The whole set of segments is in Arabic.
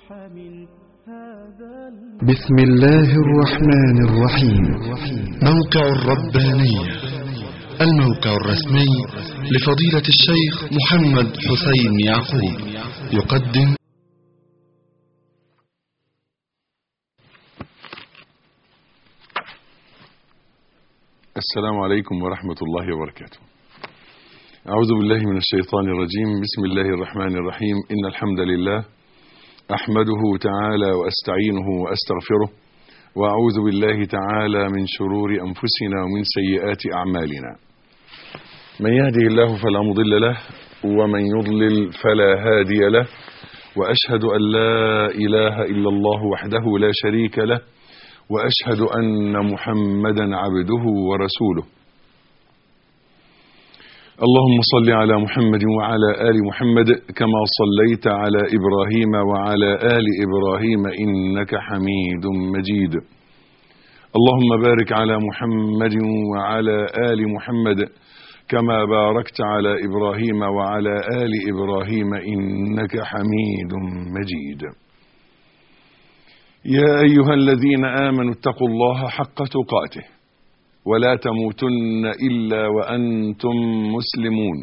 بسم الله الرحمن الرحيم. موقع الربانية، الموقع الرسمي لفضيلة الشيخ محمد حسين يعقوب، يقدم السلام عليكم ورحمة الله وبركاته. أعوذ بالله من الشيطان الرجيم. بسم الله الرحمن الرحيم. إن الحمد لله أحمده تعالى وأستعينه وأستغفره، وأعوذ بالله تعالى من شرور أنفسنا ومن سيئات أعمالنا. من يهده الله فلا مضل له، ومن يضلل فلا هادي له، وأشهد أن لا إله إلا الله وحده لا شريك له، وأشهد أن محمدا عبده ورسوله. اللهم صل على محمد وعلى آل محمد كما صليت على إبراهيم وعلى آل إبراهيم إنك حميد مجيد. اللهم بارك على محمد وعلى آل محمد كما باركت على إبراهيم وعلى آل إبراهيم إنك حميد مجيد. يا أيها الذين آمنوا اتقوا الله حق تقاته ولا تموتن إلا وأنتم مسلمون.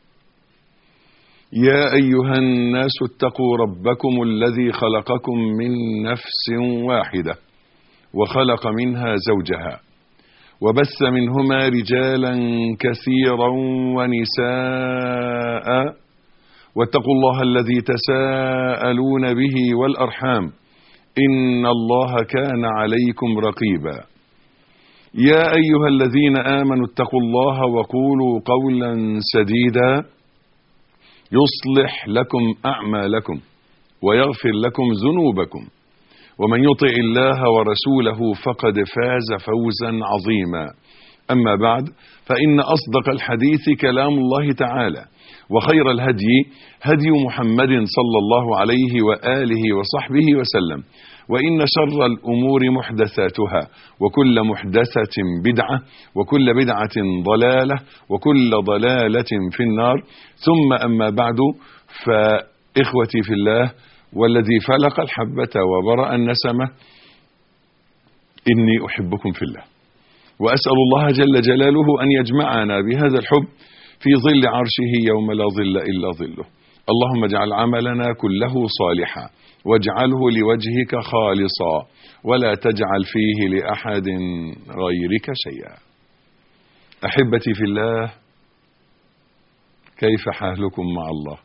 يا أيها الناس اتقوا ربكم الذي خلقكم من نفس واحدة وخلق منها زوجها وبث منهما رجالا كثيرا ونساء، واتقوا الله الذي تساءلون به والأرحام إن الله كان عليكم رقيبا. يا أيها الذين آمنوا اتقوا الله وقولوا قولا سديدا يصلح لكم أعمالكم ويغفر لكم ذنوبكم، ومن يطع الله ورسوله فقد فاز فوزا عظيما. أما بعد، فإن أصدق الحديث كلام الله تعالى، وخير الهدي هدي محمد صلى الله عليه وآله وصحبه وسلم، وإن شر الأمور محدثاتها، وكل محدثة بدعة، وكل بدعة ضلالة، وكل ضلالة في النار. ثم أما بعد، فإخوتي في الله والذي فلق الحبة وبرأ النسمة، إني أحبكم في الله، وأسأل الله جل جلاله أن يجمعنا بهذا الحب في ظل عرشه يوم لا ظل إلا ظله. اللهم اجعل عملنا كله صالحا، واجعله لوجهك خالصا، ولا تجعل فيه لأحد غيرك شيئا. أحبتي في الله، كيف حالكم مع الله؟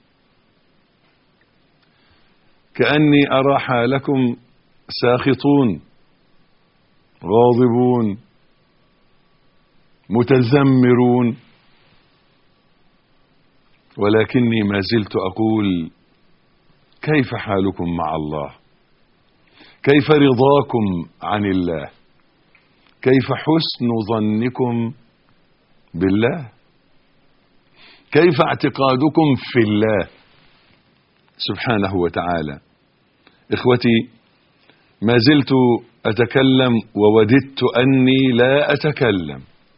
كأني أرى حالكم ساخطون غاضبون متذمرون، ولكني ما زلت أقول: كيف حالكم مع الله؟ كيف رضاكم عن الله؟ كيف حسن ظنكم بالله؟ كيف اعتقادكم في الله سبحانه وتعالى؟ إخوتي، ما زلت أتكلم ووددت أني لا أتكلم،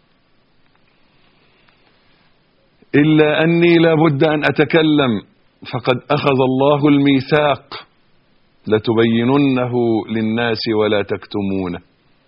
إلا أني لا بد أن أتكلم، فقد أخذ الله الميثاق لتبيننه للناس ولا تكتمونه،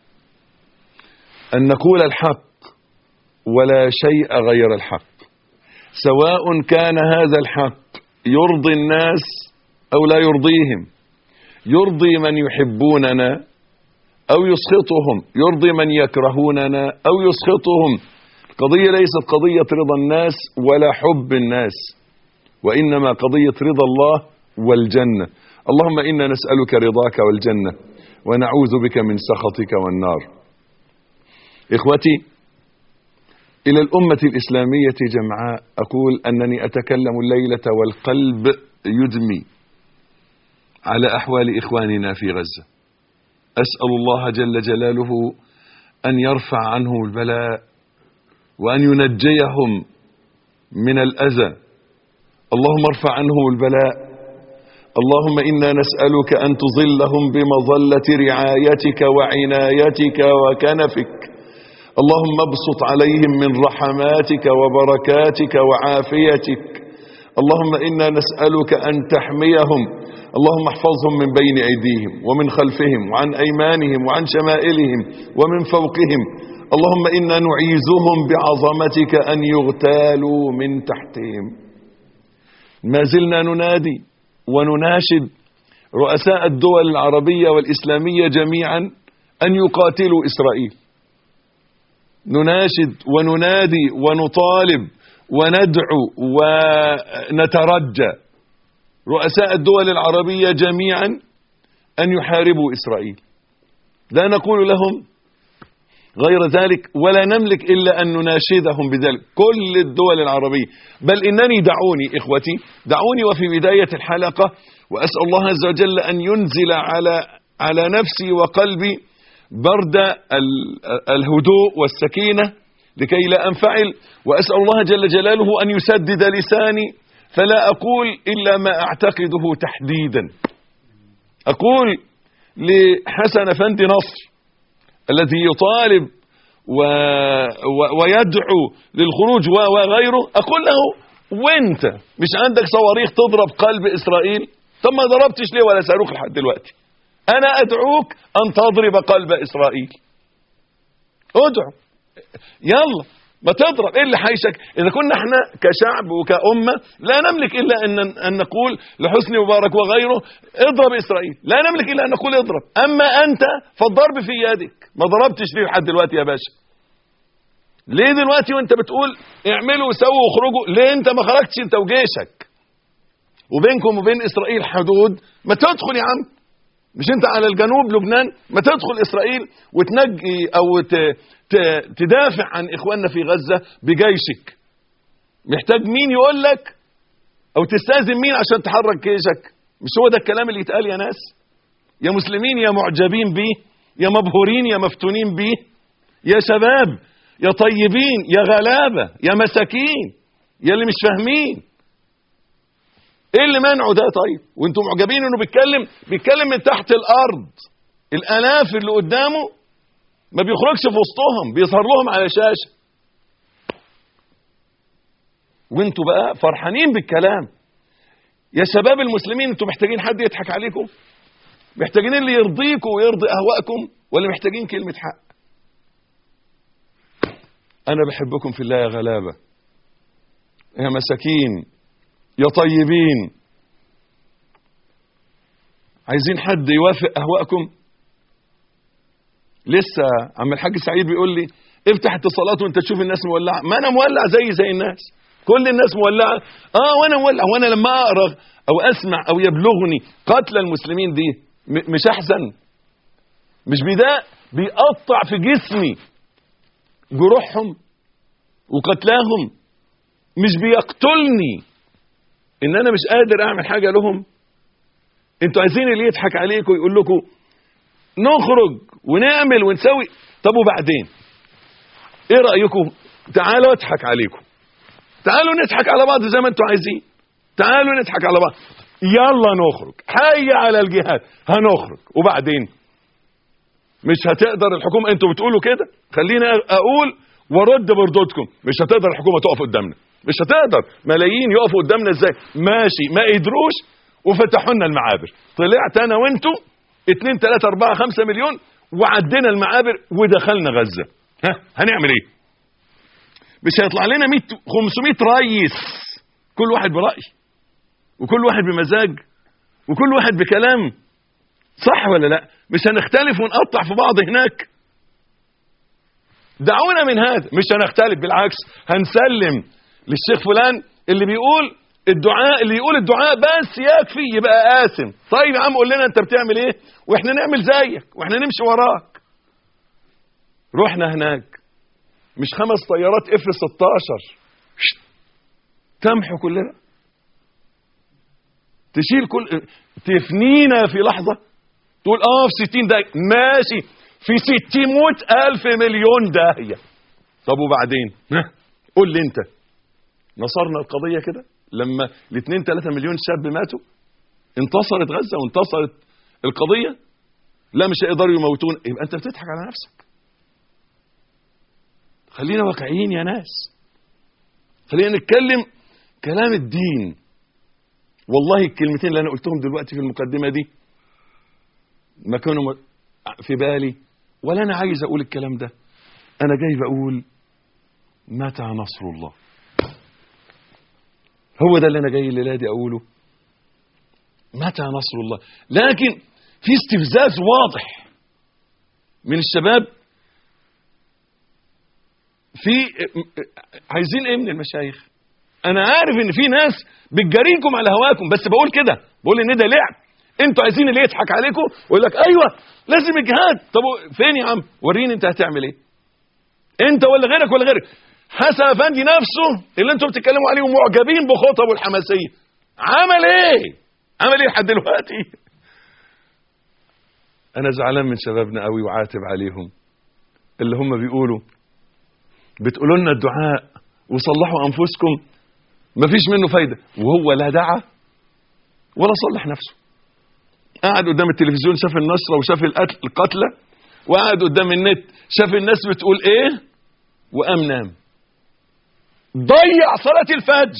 أن نقول الحق ولا شيء غير الحق، سواء كان هذا الحق يرضي الناس أو لا يرضيهم، يرضي من يحبوننا أو يسخطهم، يرضي من يكرهوننا أو يسخطهم. القضية ليست قضية رضا الناس ولا حب الناس، وإنما قضية رضا الله والجنة. اللهم إنا نسألك رضاك والجنة، ونعوذ بك من سخطك والنار. إخوتي، إلى الأمة الإسلامية جمعاء أقول أنني أتكلم الليلة والقلب يدمي على أحوال إخواننا في غزة. أسأل الله جل جلاله أن يرفع عنهم البلاء وأن ينجيهم من الأذى. اللهم ارفع عنهم البلاء. اللهم إنا نسألك أن تظلهم بمظلة رعايتك وعنايتك وكنفك. اللهم ابسط عليهم من رحماتك وبركاتك وعافيتك. اللهم إنا نسألك أن تحميهم اللهم احفظهم من بين أيديهم ومن خلفهم وعن أيمانهم وعن شمائلهم ومن فوقهم. اللهم إنا نعيذهم بعظمتك أن يغتالوا من تحتهم. ما زلنا ننادي ونناشد رؤساء الدول العربية والإسلامية جميعا أن يقاتلوا إسرائيل. نناشد وننادي ونطالب وندعو ونترجى رؤساء الدول العربية جميعا أن يحاربوا إسرائيل. لا نقول لهم غير ذلك ولا نملك إلا أن نناشدهم بذلك كل الدول العربية. بل إنني دعوني إخوتي دعوني وفي بداية الحلقة وأسأل الله عز وجل أن ينزل على نفسي وقلبي برد الهدوء والسكينة لكي لا أنفعل، وأسأل الله جل جلاله أن يسدد لساني فلا أقول إلا ما أعتقده تحديدا. أقول لحسن أفندي نصر الذي يطالب ويدعو للخروج وغيره، أقول له وانت مش عندك صواريخ تضرب قلب إسرائيل؟ طب ما ضربتش ليه ولا صاروخ لحد دلوقتي؟ أنا أدعوك أن تضرب قلب إسرائيل. ادعو يلا ما تضرب. ايه اللي حيشك؟ اذا كنا احنا كشعب وكأمة لا نملك الا ان نقول لحسني مبارك وغيره اضرب اسرائيل، لا نملك الا ان نقول اضرب. اما انت فالضرب في يدك. ما ضربتش ليه لحد دلوقتي يا باشا؟ ليه دلوقتي وانت بتقول اعملوا وسووا واخرجوا؟ ليه انت ما خرجتش انت وجيشك وبينكم وبين اسرائيل حدود؟ ما تدخل يا عم. مش انت على الجنوب لبنان؟ ما تدخل اسرائيل وتنجي او تدافع عن اخواننا في غزة بجيشك. محتاج مين يقول لك او تستاذن مين عشان تحرك جيشك؟ مش هو ده الكلام اللي يتقال يا ناس؟ يا مسلمين يا معجبين بيه، يا مبهورين يا مفتونين بيه، يا شباب يا طيبين يا غلابة يا مساكين يا اللي مش فاهمين. ايه اللي منعه ده طيب؟ وانتم معجبين انه بيتكلم من تحت الارض. الالاف اللي قدامه ما بيخرجش في وسطهم، بيظهر لهم على شاشة. وانتوا بقى فرحانين بالكلام. يا شباب المسلمين انتوا محتاجين حد يضحك عليكم؟ محتاجين اللي يرضيكم ويرضي اهواءكم ولا محتاجين كلمة حق؟ انا بحبكم في الله يا غلابة يا مساكين يا طيبين. عايزين حد يوافق اهواءكم؟ لسه عم الحاج سعيد بيقول لي افتح اتصالات وانت تشوف الناس مولعه. ما انا مولع زي الناس، كل الناس مولعه. وانا مولع. وانا لما اقرا او اسمع او يبلغني قتل المسلمين دي مش احزن؟ مش بيقطع في جسمي جروحهم وقتلاهم؟ مش بيقتلني ان انا مش قادر اعمل حاجه لهم؟ انتوا عايزين اللي يضحك عليكم ويقول لكم نخرج ونعمل ونسوي. طب وبعدين ايه رأيكم؟ تعالوا اضحك عليكم، تعالوا نضحك على بعض زي ما انتوا عايزين، تعالوا نضحك على بعض، يلا نخرج، حي على الجهاد، هنخرج. وبعدين مش هتقدر الحكومة، انتوا بتقولوا كده، خلينا اقول ورد بردودكم، مش هتقدر الحكومة تقف قدامنا، مش هتقدر. ملايين يقفوا قدامنا ازاي؟ ماشي، ما قدروش وفتحوا لنا المعابر. طلعت انا وانتوا 2 3 4 5 مليون وعدينا المعابر ودخلنا غزة. هنعمل ايه؟ مش هيطلع لنا 500 رئيس كل واحد برأي وكل واحد بمزاج وكل واحد بكلام، صح ولا لا؟ مش هنختلف ونقطع في بعض هناك. دعونا من هذا، مش هنختلف، بالعكس هنسلم للشيخ فلان اللي بيقول الدعاء، اللي يقول الدعاء بس يكفي يبقى قاسم. طيب يا عم قول لنا انت بتعمل ايه واحنا نعمل زيك واحنا نمشي وراك. رحنا هناك مش 5 طيارات F-16 تمحو كلنا، تشيل تفنينا في لحظة، تقول في 60 داهية ماشي، في 600,000 مليون داهية. طب وبعدين قول لي انت نصرنا القضية كده لما 2 3 مليون شاب ماتوا؟ انتصرت غزة وانتصرت القضية؟ لا مش هيقدروا يموتون. يبقى انت بتضحك على نفسك. خلينا واقعيين يا ناس، خلينا نتكلم كلام الدين. والله الكلمتين اللي انا قلتهم دلوقتي في المقدمة دي ما كانوا في بالي، ولا انا عايز اقول الكلام ده. انا جاي بقول متى نصر الله. هو ده اللي انا جاي الليله دي اقوله، متى نصر الله. لكن في استفزاز واضح من الشباب، في عايزين ايه من المشايخ؟ انا عارف ان في ناس بتجاريكم على هواكم، بس بقول كده، بقول ان ده لعب. انتوا عايزين اللي يضحك عليكم ويقول لك ايوه لازم الجهاد. طب فين يا عم؟ وريني انت هتعمل ايه، انت ولا غيرك ولا غيرك. حسن افندي نفسه اللي انتوا بتتكلموا عليه ومعجبين بخطبه الحماسيه، عمل ايه؟ عمل ايه لحد دلوقتي؟ انا زعلان من شبابنا قوي وعاتب عليهم، اللي هم بتقولوا لنا الدعاء وصلحوا انفسكم مفيش منه فايده، وهو لا دعا ولا صلح نفسه. قاعد قدام التلفزيون شاف النشره وشاف القتلى، وقاعد قدام النت شاف الناس بتقول ايه، وقام نام. ضيع صلاة الفجر،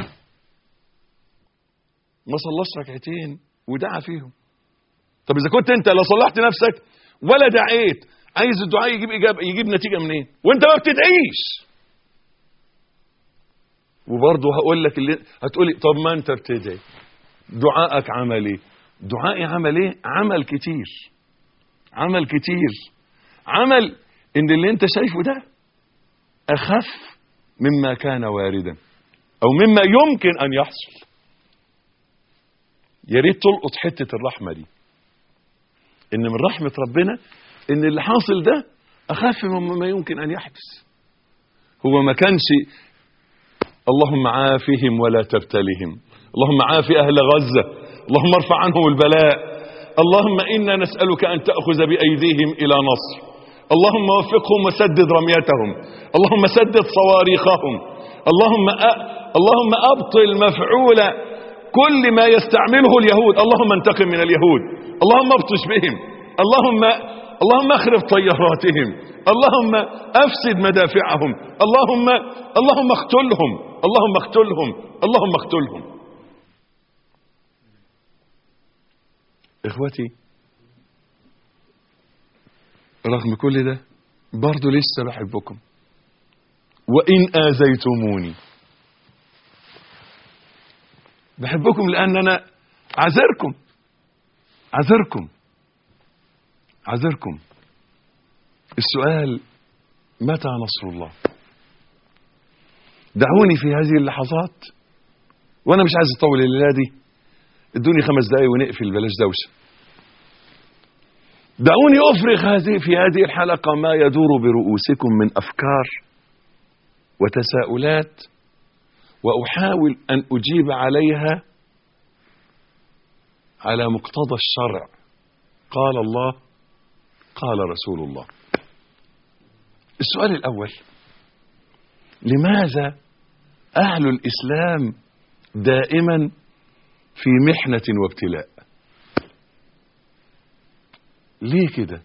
ما صلاش ركعتين ودعا فيهم. طب اذا كنت انت لا صلحت نفسك ولا دعيت، عايز الدعاء يجيب نتيجة منين وانت ما بتدعيش؟ وبرضه هقول لك اللي هتقولي طب ما انت بتدعي، دعائك عمل ايه؟ دعائي عمل ايه؟ عمل كتير، عمل كتير، عمل ان اللي انت شايفه ده اخف مما كان واردا او مما يمكن ان يحصل. يا ريت تلقط حته الرحمه دي، ان من رحمه ربنا ان اللي حاصل ده اخف مما يمكن ان يحدث. هو ما كانش اللهم عافهم ولا تبتلهم، اللهم عاف اهل غزه، اللهم ارفع عنهم البلاء، اللهم انا نسالك ان تاخذ بايديهم الى نصر، اللهم وفقهم وسدد رميتهم، اللهم سدد صواريخهم، اللهم ابطل مفعول كل ما يستعمله اليهود، اللهم انتقم من اليهود، اللهم ابطش بهم، اللهم اخرب طياراتهم، اللهم افسد مدافعهم، اللهم اقتلهم، اللهم اقتلهم، اللهم اقتلهم. اخوتي رغم كل ده برضو لسه بحبكم، وإن آذيتموني بحبكم لأن أنا عذركم. السؤال متى نصر الله؟ دعوني في هذه اللحظات، وأنا مش عايز أطول الليلة دي، ادوني 5 دقايق ونقفل بلاش دوشة. دعوني أفرغ في هذه الحلقة ما يدور برؤوسكم من أفكار وتساؤلات، وأحاول أن أجيب عليها على مقتضى الشرع. قال الله، قال رسول الله. السؤال الأول: لماذا أهل الإسلام دائما في محنة وابتلاء؟ ليه كده؟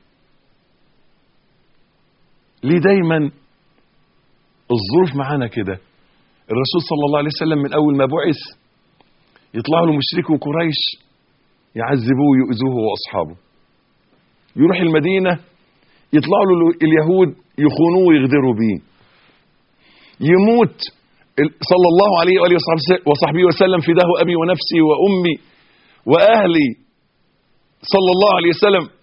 ليه دايما الظروف معانا كده؟ الرسول صلى الله عليه وسلم من أول ما بعث يطلعوا له مشركو قريش يعذبوه ويؤذوه وأصحابه، يروح المدينة يطلعوا له اليهود يخونوه ويغدروا بيه، يموت صلى الله عليه وآله وصحبه وسلم فداه أبي ونفسي وأمي وأهلي صلى الله عليه وسلم،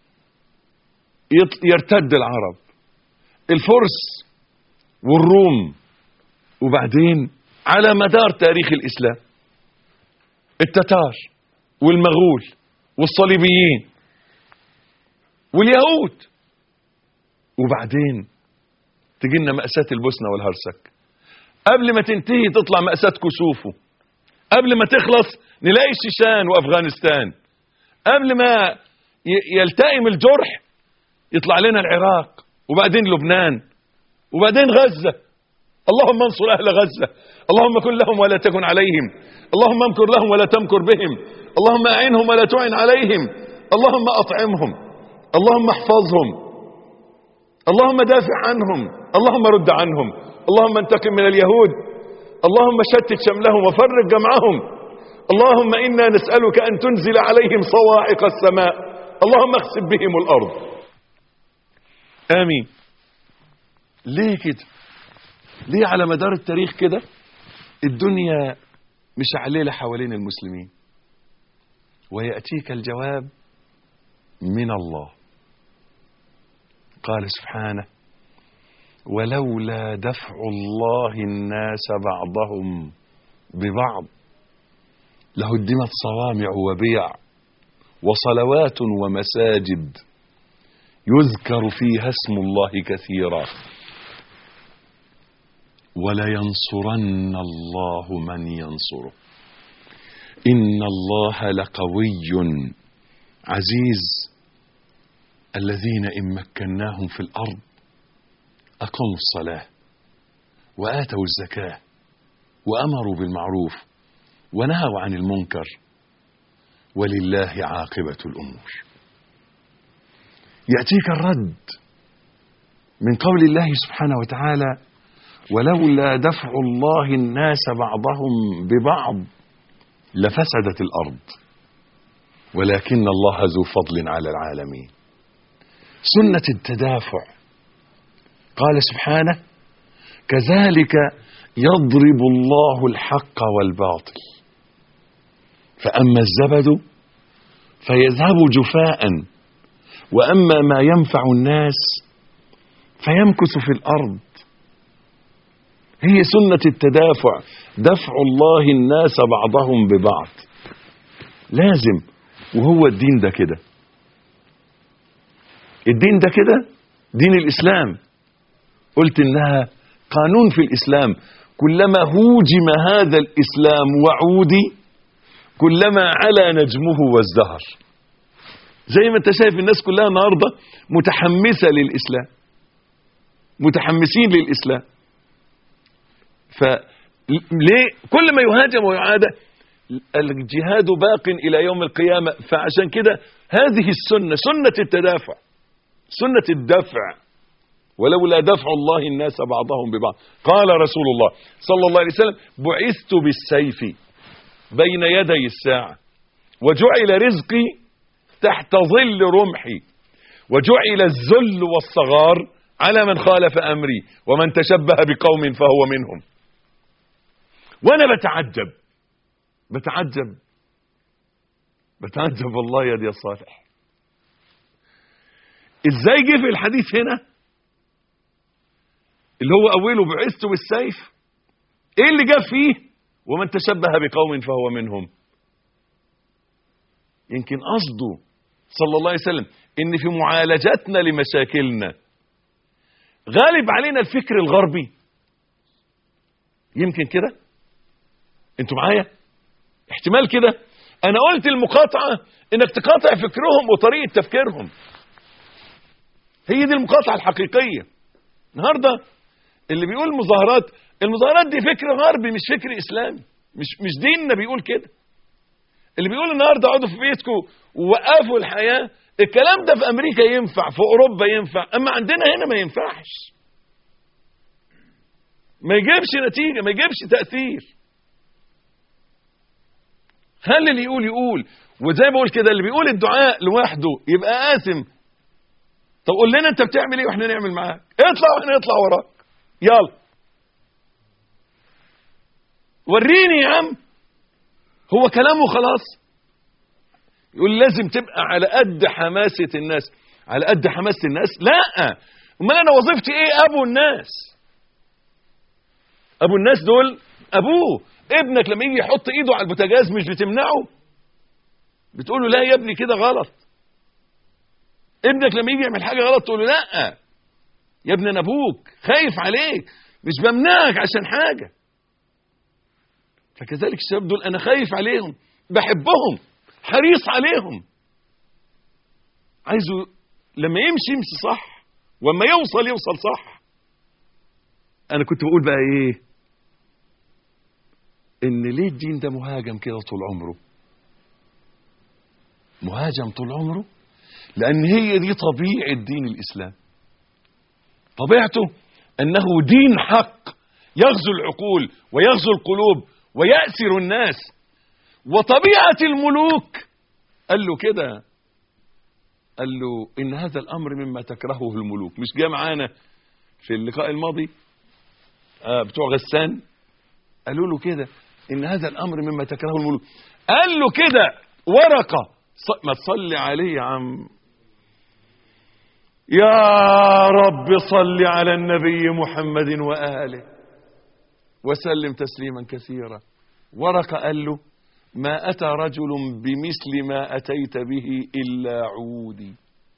يرتد العرب الفرس والروم، وبعدين على مدار تاريخ الإسلام التتار والمغول والصليبيين واليهود، وبعدين تجينا مأساة البوسنة والهرسك، قبل ما تنتهي تطلع مأساة كسوفو، قبل ما تخلص نلاقي الشيشان وأفغانستان، قبل ما يلتئم الجرح يطلع لنا العراق، وبعدين لبنان، وبعدين غزة. اللهم انصر أهل غزة، اللهم كن لهم ولا تكن عليهم، اللهم امكر لهم ولا تمكر بهم، اللهم أعنهم ولا تعن عليهم، اللهم أطعمهم، اللهم احفظهم، اللهم دافع عنهم، اللهم رد عنهم، اللهم انتقم من اليهود، اللهم شتت شملهم وفرق جمعهم، اللهم إنا نسألك أن تنزل عليهم صواعق السماء، اللهم اخسف بهم الأرض. آمين. ليه كده؟ ليه على مدار التاريخ كده الدنيا مشعللة حوالين المسلمين؟ ويأتيك الجواب من الله. قال سبحانه: ولولا دفع الله الناس بعضهم ببعض لهدمت صوامع وبيع وصلوات ومساجد يذكر فيها اسم الله كثيرا ولينصرن الله من ينصره إن الله لقوي عزيز. الذين إن مكناهم في الأرض أقاموا الصلاة وآتوا الزكاة وأمروا بالمعروف ونهوا عن المنكر ولله عاقبة الأمور. يأتيك الرد من قول الله سبحانه وتعالى: ولولا دفع الله الناس بعضهم ببعض لفسدت الأرض ولكن الله ذو فضل على العالمين. سنة التدافع. قال سبحانه: كذلك يضرب الله الحق والباطل فأما الزبد فيذهب جفاء وأما ما ينفع الناس فيمكث في الأرض. هي سنة التدافع، دفع الله الناس بعضهم ببعض. لازم، وهو الدين ده كده. الدين ده كده دين الإسلام. قلت إنها قانون في الإسلام، كلما هوجم هذا الإسلام وعودي كلما علا نجمه وازدهر. زي ما انت شايف الناس كلها النهارده متحمسة للإسلام، متحمسين للإسلام. فليه كل ما يهاجم ويعاد الجهاد باق إلى يوم القيامة. فعشان كده هذه السنة، سنة التدافع، سنة الدفع. ولولا دفع الله الناس بعضهم ببعض. قال رسول الله صلى الله عليه وسلم: بعثت بالسيف بين يدي الساعة وجعل رزقي تحت ظل رمحي وجعل الذل والصغار على من خالف أمري ومن تشبه بقوم فهو منهم. وأنا بتعجب والله يا دي صالح، ازاي جه في الحديث هنا اللي هو أوله بعثت بالسيف، ايه اللي جاب فيه ومن تشبه بقوم فهو منهم؟ يمكن قصده صلى الله عليه وسلم ان في معالجتنا لمشاكلنا غالب علينا الفكر الغربي. يمكن كده، انتوا معايا؟ احتمال كده. انا قلت المقاطعة انك تقاطع فكرهم وطريقة تفكيرهم، هي دي المقاطعة الحقيقية. النهاردة اللي بيقول المظاهرات دي فكر غربي مش فكر اسلامي، مش ديننا بيقول كده. اللي بيقول النهارده اقعدوا في بيتكم ووقفوا الحياة، الكلام ده في امريكا ينفع، في اوروبا ينفع، اما عندنا هنا ما ينفعش، ما يجيبش نتيجة، ما يجيبش تأثير. خلي اللي يقول. وزي ما بقول كده، اللي بيقول الدعاء لوحده يبقى آثم. طب قول لنا انت بتعمل ايه واحنا نعمل معاك، اطلع واحنا نطلع وراك، يلا وريني يا عم. هو كلامه خلاص يقول لازم تبقى على قد حماسة الناس. على قد حماسة الناس؟ لا، امال انا وظيفتي ايه؟ ابو الناس. ابو الناس دول ابوه. ابنك لما يجي يحط ايده على البوتاجاز مش بتمنعه، بتقول له لا يا ابني كده غلط. ابنك لما يجي يعمل حاجة غلط تقول له لا يا ابني انا ابوك، خايف عليك، مش بمنعك عشان حاجة. فكذلك الشباب دول انا خايف عليهم، بحبهم، حريص عليهم، عايزه لما يمشي صح، وما يوصل صح. انا كنت بقول بقى ايه، ان ليه الدين ده مهاجم كده طول عمره؟ مهاجم طول عمره لان هي دي طبيعة دين الاسلام. طبيعته انه دين حق يغزو العقول ويغزو القلوب ويأسر الناس وطبيعة الملوك. قال له كده، قال له إن هذا الأمر مما تكرهه الملوك. مش جاء معانا في اللقاء الماضي بتوع غسان قالوا له كده إن هذا الأمر مما تكرهه الملوك. قال له كده ورقة، ما تصلي عليه يا عم، يا رب صل على النبي محمد وآله وسلم تسليما كثيرا. ورقة قال له ما أتى رجل بمثل ما أتيت به إلا عودي.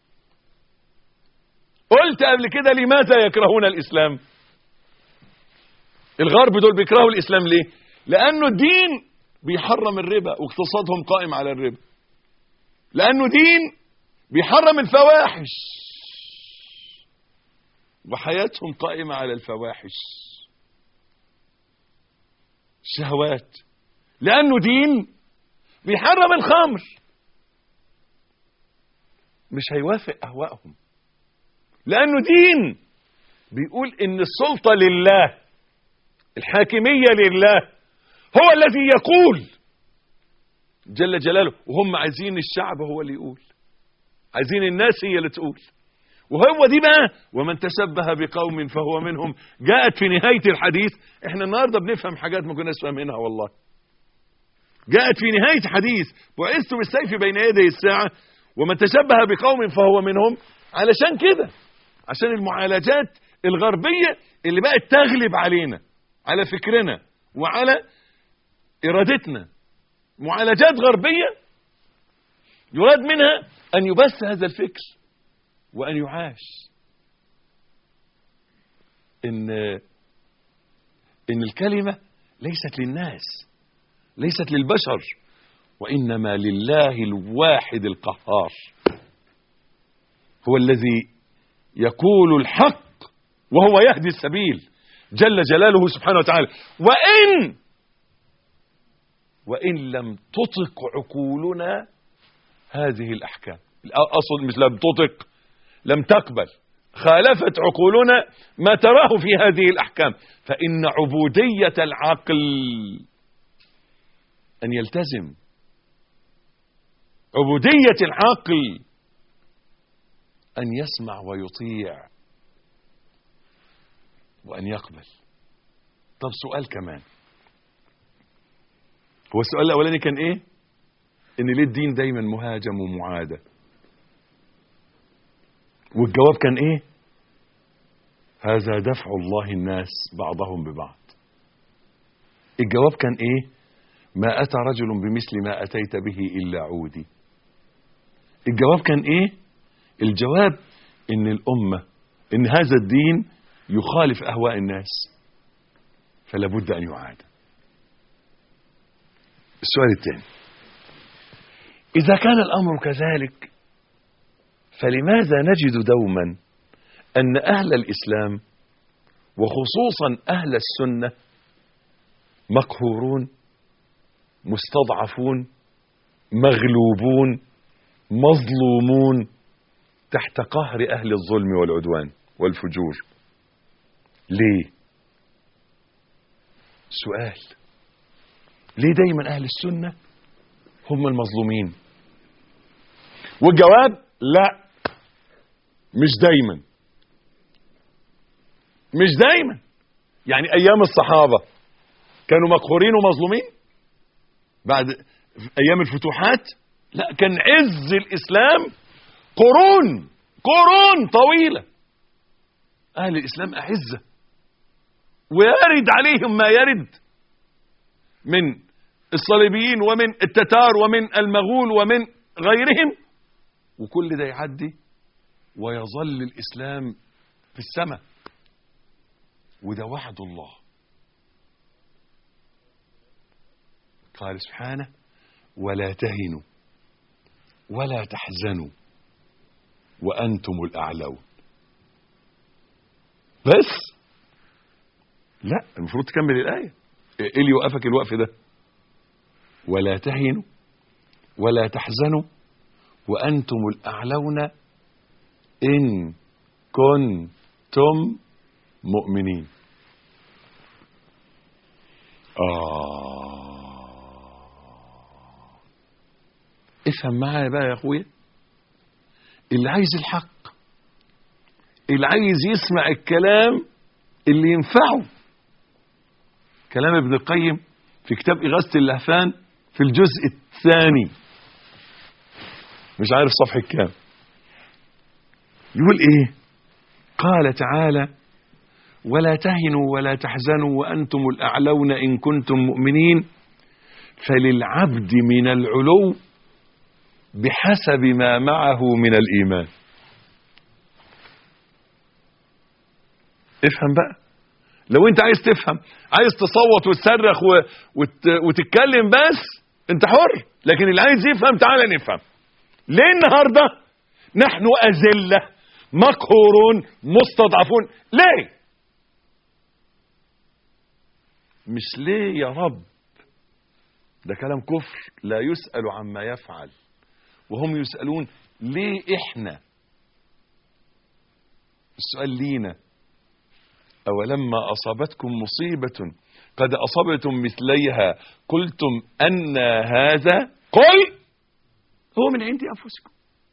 قلت قبل كده لماذا يكرهون الإسلام؟ الغرب دول بيكرهوا الإسلام ليه؟ لأنه الدين بيحرم الربا واقتصادهم قائم على الربا، لأنه دين بيحرم الفواحش وحياتهم قائمة على الفواحش الشهوات، لأنه دين بيحرم الخمر مش هيوافق أهوائهم، لأنه دين بيقول إن السلطة لله، الحاكمية لله، هو الذي يقول جل جلاله، وهم عايزين الشعب هو اللي يقول، عايزين الناس هي اللي تقول. وهو دي بقى ومن تشبه بقوم فهو منهم جاءت في نهاية الحديث. احنا النهاردة بنفهم حاجات ما كناش فاهمينها والله. جاءت في نهاية حديث بعثت بالسيف بين يدي الساعة ومن تشبه بقوم فهو منهم، علشان كده، عشان المعالجات الغربية اللي بقت تغلب علينا، على فكرنا وعلى إرادتنا، معالجات غربية يراد منها أن يبث هذا الفكر وأن يعاش إن الكلمة ليست للناس، ليست للبشر، وإنما لله الواحد القهار، هو الذي يقول الحق وهو يهدي السبيل جل جلاله سبحانه وتعالى. وإن لم تطق عقولنا هذه الأحكام، أصل مش لم تطق، لم تقبل، خالفت عقولنا ما تراه في هذه الأحكام، فإن عبودية العقل أن يلتزم، عبودية العقل أن يسمع ويطيع وأن يقبل. طب سؤال كمان، هو السؤال الأولاني كان إيه؟ إن ليه الدين دايما مهاجم ومعادى؟ والجواب كان إيه؟ هذا دفع الله الناس بعضهم ببعض. الجواب كان إيه؟ ما أتى رجل بمثل ما أتيت به إلا عودي. الجواب كان إيه؟ الجواب إن الأمة، إن هذا الدين يخالف أهواء الناس، فلا بد أن يعاد. السؤال الثاني، إذا كان الأمر كذلك فلماذا نجد دوما أن أهل الإسلام وخصوصا أهل السنة مقهورون، مستضعفون، مغلوبون، مظلومون تحت قهر أهل الظلم والعدوان والفجور؟ ليه؟ سؤال، ليه دايما أهل السنة هم المظلومين؟ والجواب لا، مش دايما، مش دايما. يعني أيام الصحابة كانوا مقهورين ومظلومين؟ بعد أيام الفتوحات لا، كان عز الإسلام قرون طويلة أهل الإسلام أعزة، ويرد عليهم ما يرد من الصليبيين ومن التتار ومن المغول ومن غيرهم، وكل ده يعدي ويظل الإسلام في السماء. وده وعد الله. قال سبحانه ولا تهنوا ولا تحزنوا وأنتم الأعلون. بس لا، المفروض تكمل الآية. إيه اللي يوقفك الوقف ده؟ ولا تهنوا ولا تحزنوا وأنتم الأعلون إن كنتم مؤمنين. افهم معايا بقى يا اخويا، اللي عايز الحق، اللي عايز يسمع الكلام اللي ينفعه، كلام ابن القيم في كتاب إغاثة اللهفان في الجزء الثاني، مش عارف صفحة كام، يقول ايه؟ قال تعالى: ولا تهنوا ولا تحزنوا وأنتم الأعلون إن كنتم مؤمنين، فللعبد من العلو بحسب ما معه من الإيمان. افهم بقى، لو انت عايز تفهم، عايز تصوت وتصرخ وتتكلم بس، انت حر، لكن اللي عايز يفهم تعالى نفهم. ليه النهارده نحن أذلة مقهورون مستضعفون؟ ليه؟ مش ليه يا رب، ده كلام كفر، لا يسأل عما يفعل وهم يسألون. ليه احنا؟ السؤال لينا: أولما أصابتكم مصيبة قد أصبتم مثليها قلتم أن هذا؟ قل هو من عند أنفسكم.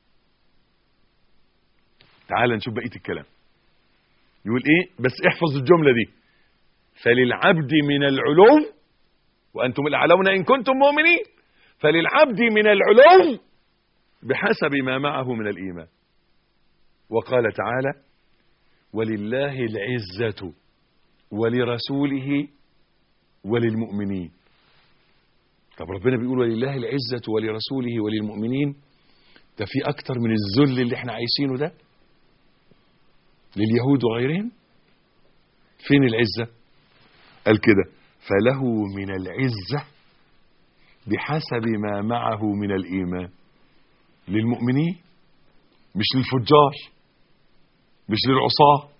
تعال نشوف بقية الكلام، يقول ايه؟ بس احفظ الجملة دي: فللعبد من العلو وأنتم الأعلون إن كنتم مؤمنين، فللعبد من العلو بحسب ما معه من الإيمان. وقال تعالى: ولله العزة ولرسوله وللمؤمنين. طب ربنا بيقول ولله العزة ولرسوله وللمؤمنين، ده في أكتر من الذل اللي احنا عايشينه ده لليهود وغيرهم؟ فين العزة؟ قال كده: فله من العزة بحسب ما معه من الإيمان. للمؤمنين، مش للفجار، مش للعصاة،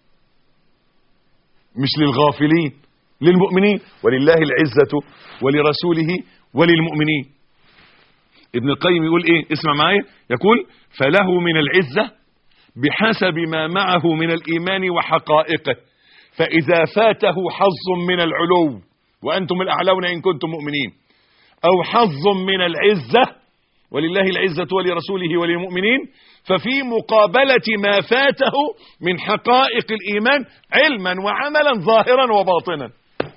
مش للغافلين، للمؤمنين. ولله العزة ولرسوله وللمؤمنين. ابن القيم يقول ايه؟ اسمع معايا، يقول: فله من العزة بحسب ما معه من الإيمان وحقائقه، فإذا فاته حظ من العلو وأنتم الأعلون إن كنتم مؤمنين، أو حظ من العزة ولله العزة ولرسوله وللمؤمنين، ففي مقابلة ما فاته من حقائق الإيمان علما وعملا ظاهرا وباطنا.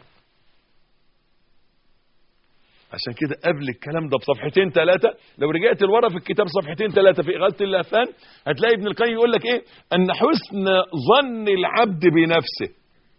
عشان كده قبل الكلام ده بصفحتين ثلاثة، لو رجعت لورا في الكتاب صفحتين ثلاثة في إغاثة اللهفان، هتلاقي ابن القيم يقول لك ايه؟ أن حسن ظن العبد بنفسه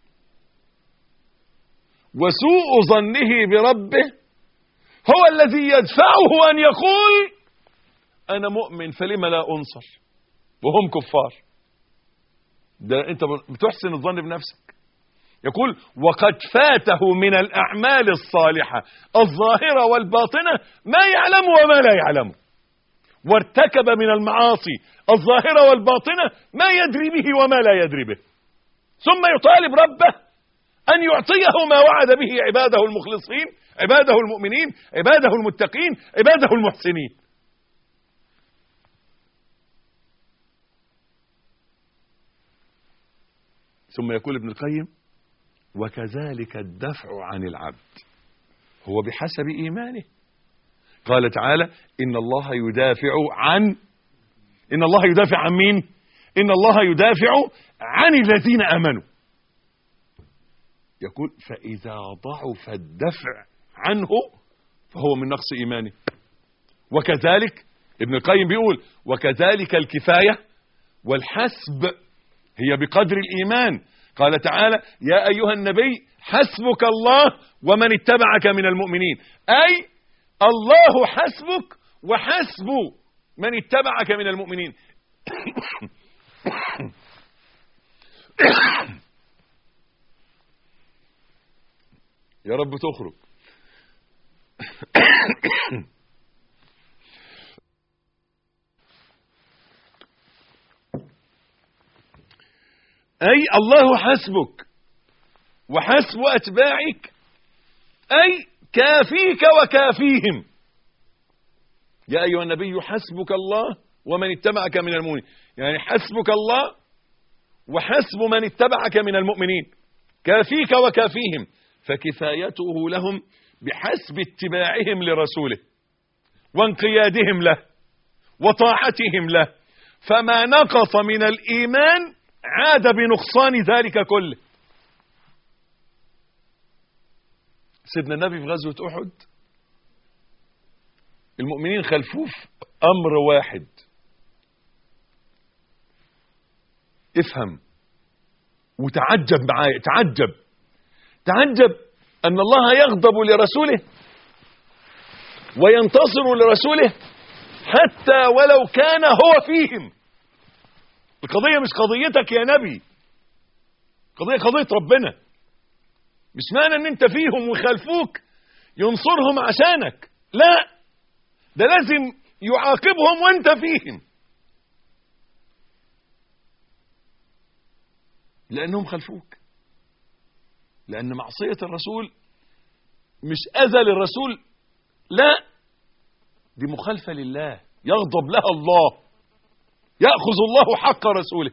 وسوء ظنه بربه هو الذي يدفعه أن يقول أنا مؤمن فلما لا أنصر وهم كفار. ده أنت بتحسن الظن بنفسك. يقول: وقد فاته من الأعمال الصالحة الظاهرة والباطنة ما يعلم وما لا يعلم، وارتكب من المعاصي الظاهرة والباطنة ما يدري به وما لا يدري به، ثم يطالب ربه أن يعطيه ما وعد به عباده المخلصين، عباده المؤمنين، عباده المتقين، عباده المحسنين. ثم يقول ابن القيم: وكذلك الدفع عن العبد هو بحسب إيمانه. قال تعالى: إن الله يدافع عن مين؟ إن الله يدافع عن الذين آمنوا. يقول: فإذا ضعف الدفع عنه فهو من نقص إيمانه. وكذلك ابن القيم بيقول: وكذلك الكفاية والحسب هي بقدر الإيمان. قال تعالى: يا أيها النبي حسبك الله ومن اتبعك من المؤمنين، أي الله حسبك وحسب من اتبعك من المؤمنين. يا رب تخرج. أي الله حسبك وحسب أتباعك، أي كافيك وكافيهم. يا أيها النبي حسبك الله ومن اتبعك من المؤمنين، يعني حسبك الله وحسب من اتبعك من المؤمنين، كافيك وكافيهم، فكفايته لهم بحسب اتباعهم لرسوله. وانقيادهم له وطاعتهم له، فما نقص من الإيمان عاد بنقصان ذلك كله. سيدنا النبي في غزوة أحد المؤمنين خلفوه في أمر واحد. افهم وتعجب معايا، تعجب أن الله يغضب لرسوله وينتصر لرسوله حتى ولو كان هو فيهم. القضية مش قضيتك يا نبي، قضية ربنا. مش معنى ان انت فيهم وخالفوك ينصرهم عشانك، لا، ده لازم يعاقبهم وانت فيهم لانهم خالفوك. لان معصية الرسول مش اذى للرسول، لا، دي مخالفة لله يغضب لها الله، يأخذ الله حق رسوله.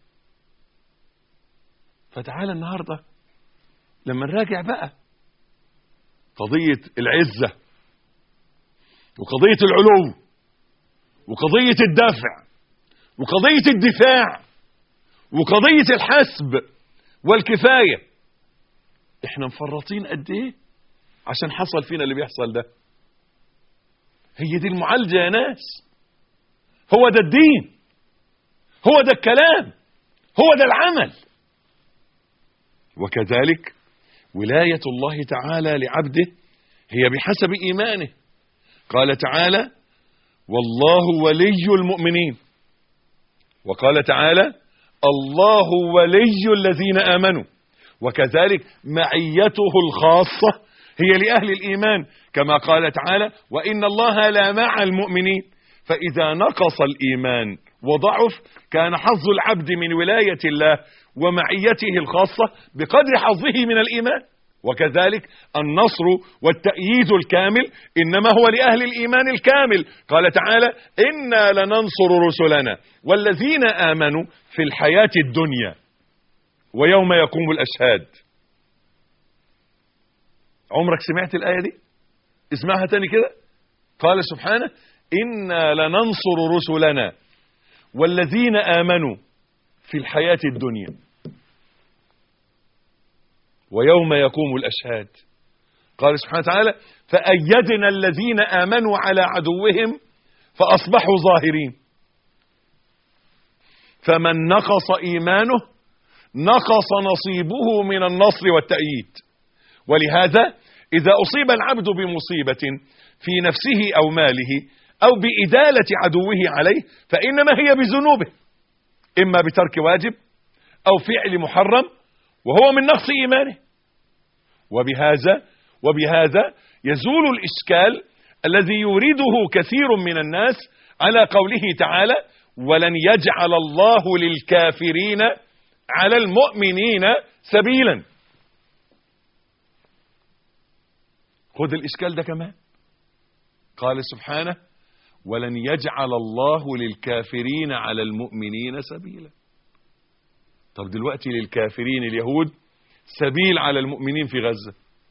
فتعالى النهاردة لما نراجع بقى قضية العزة وقضية العلو وقضية الدفع وقضية الدفاع وقضية الحسب والكفاية، احنا مفرطين قد ايه عشان حصل فينا اللي بيحصل ده. هي دي المعالجة يا ناس، هو ده الدين، هو ده الكلام، هو ده العمل. وكذلك ولاية الله تعالى لعبده هي بحسب إيمانه. قال تعالى: والله ولي المؤمنين. وقال تعالى: الله ولي الذين آمنوا. وكذلك معيته الخاصة هي لأهل الإيمان، كما قال تعالى: وإن الله لا مع المؤمنين. فإذا نقص الإيمان وضعف كان حظ العبد من ولاية الله ومعيته الخاصة بقدر حظه من الإيمان. وكذلك النصر والتأييد الكامل إنما هو لأهل الإيمان الكامل. قال تعالى: إنا لننصر رسلنا والذين آمنوا في الحياة الدنيا ويوم يقوم الأشهاد. عمرك سمعت الآية دي؟ اسمعها تاني كده. قال سبحانه: إنا لننصر رسلنا والذين آمنوا في الحياة الدنيا ويوم يقوم الأشهاد. قال سبحانه وتعالى: فأيدنا الذين آمنوا على عدوهم فأصبحوا ظاهرين. فمن نقص إيمانه نقص نصيبه من النصر والتأييد. ولهذا إذا أصيب العبد بمصيبة في نفسه أو ماله أو بإدالة عدوه عليه فإنما هي بذنوبه، إما بترك واجب أو فعل محرم، وهو من نقص إيمانه. وبهذا يزول الإشكال الذي يريده كثير من الناس على قوله تعالى: ولن يجعل الله للكافرين على المؤمنين سبيلا. خذ الإشكال ده كمان. قال سبحانه: ولن يجعل الله للكافرين على المؤمنين سبيلا. طب دلوقتي للكافرين اليهود سبيل على المؤمنين في غزة،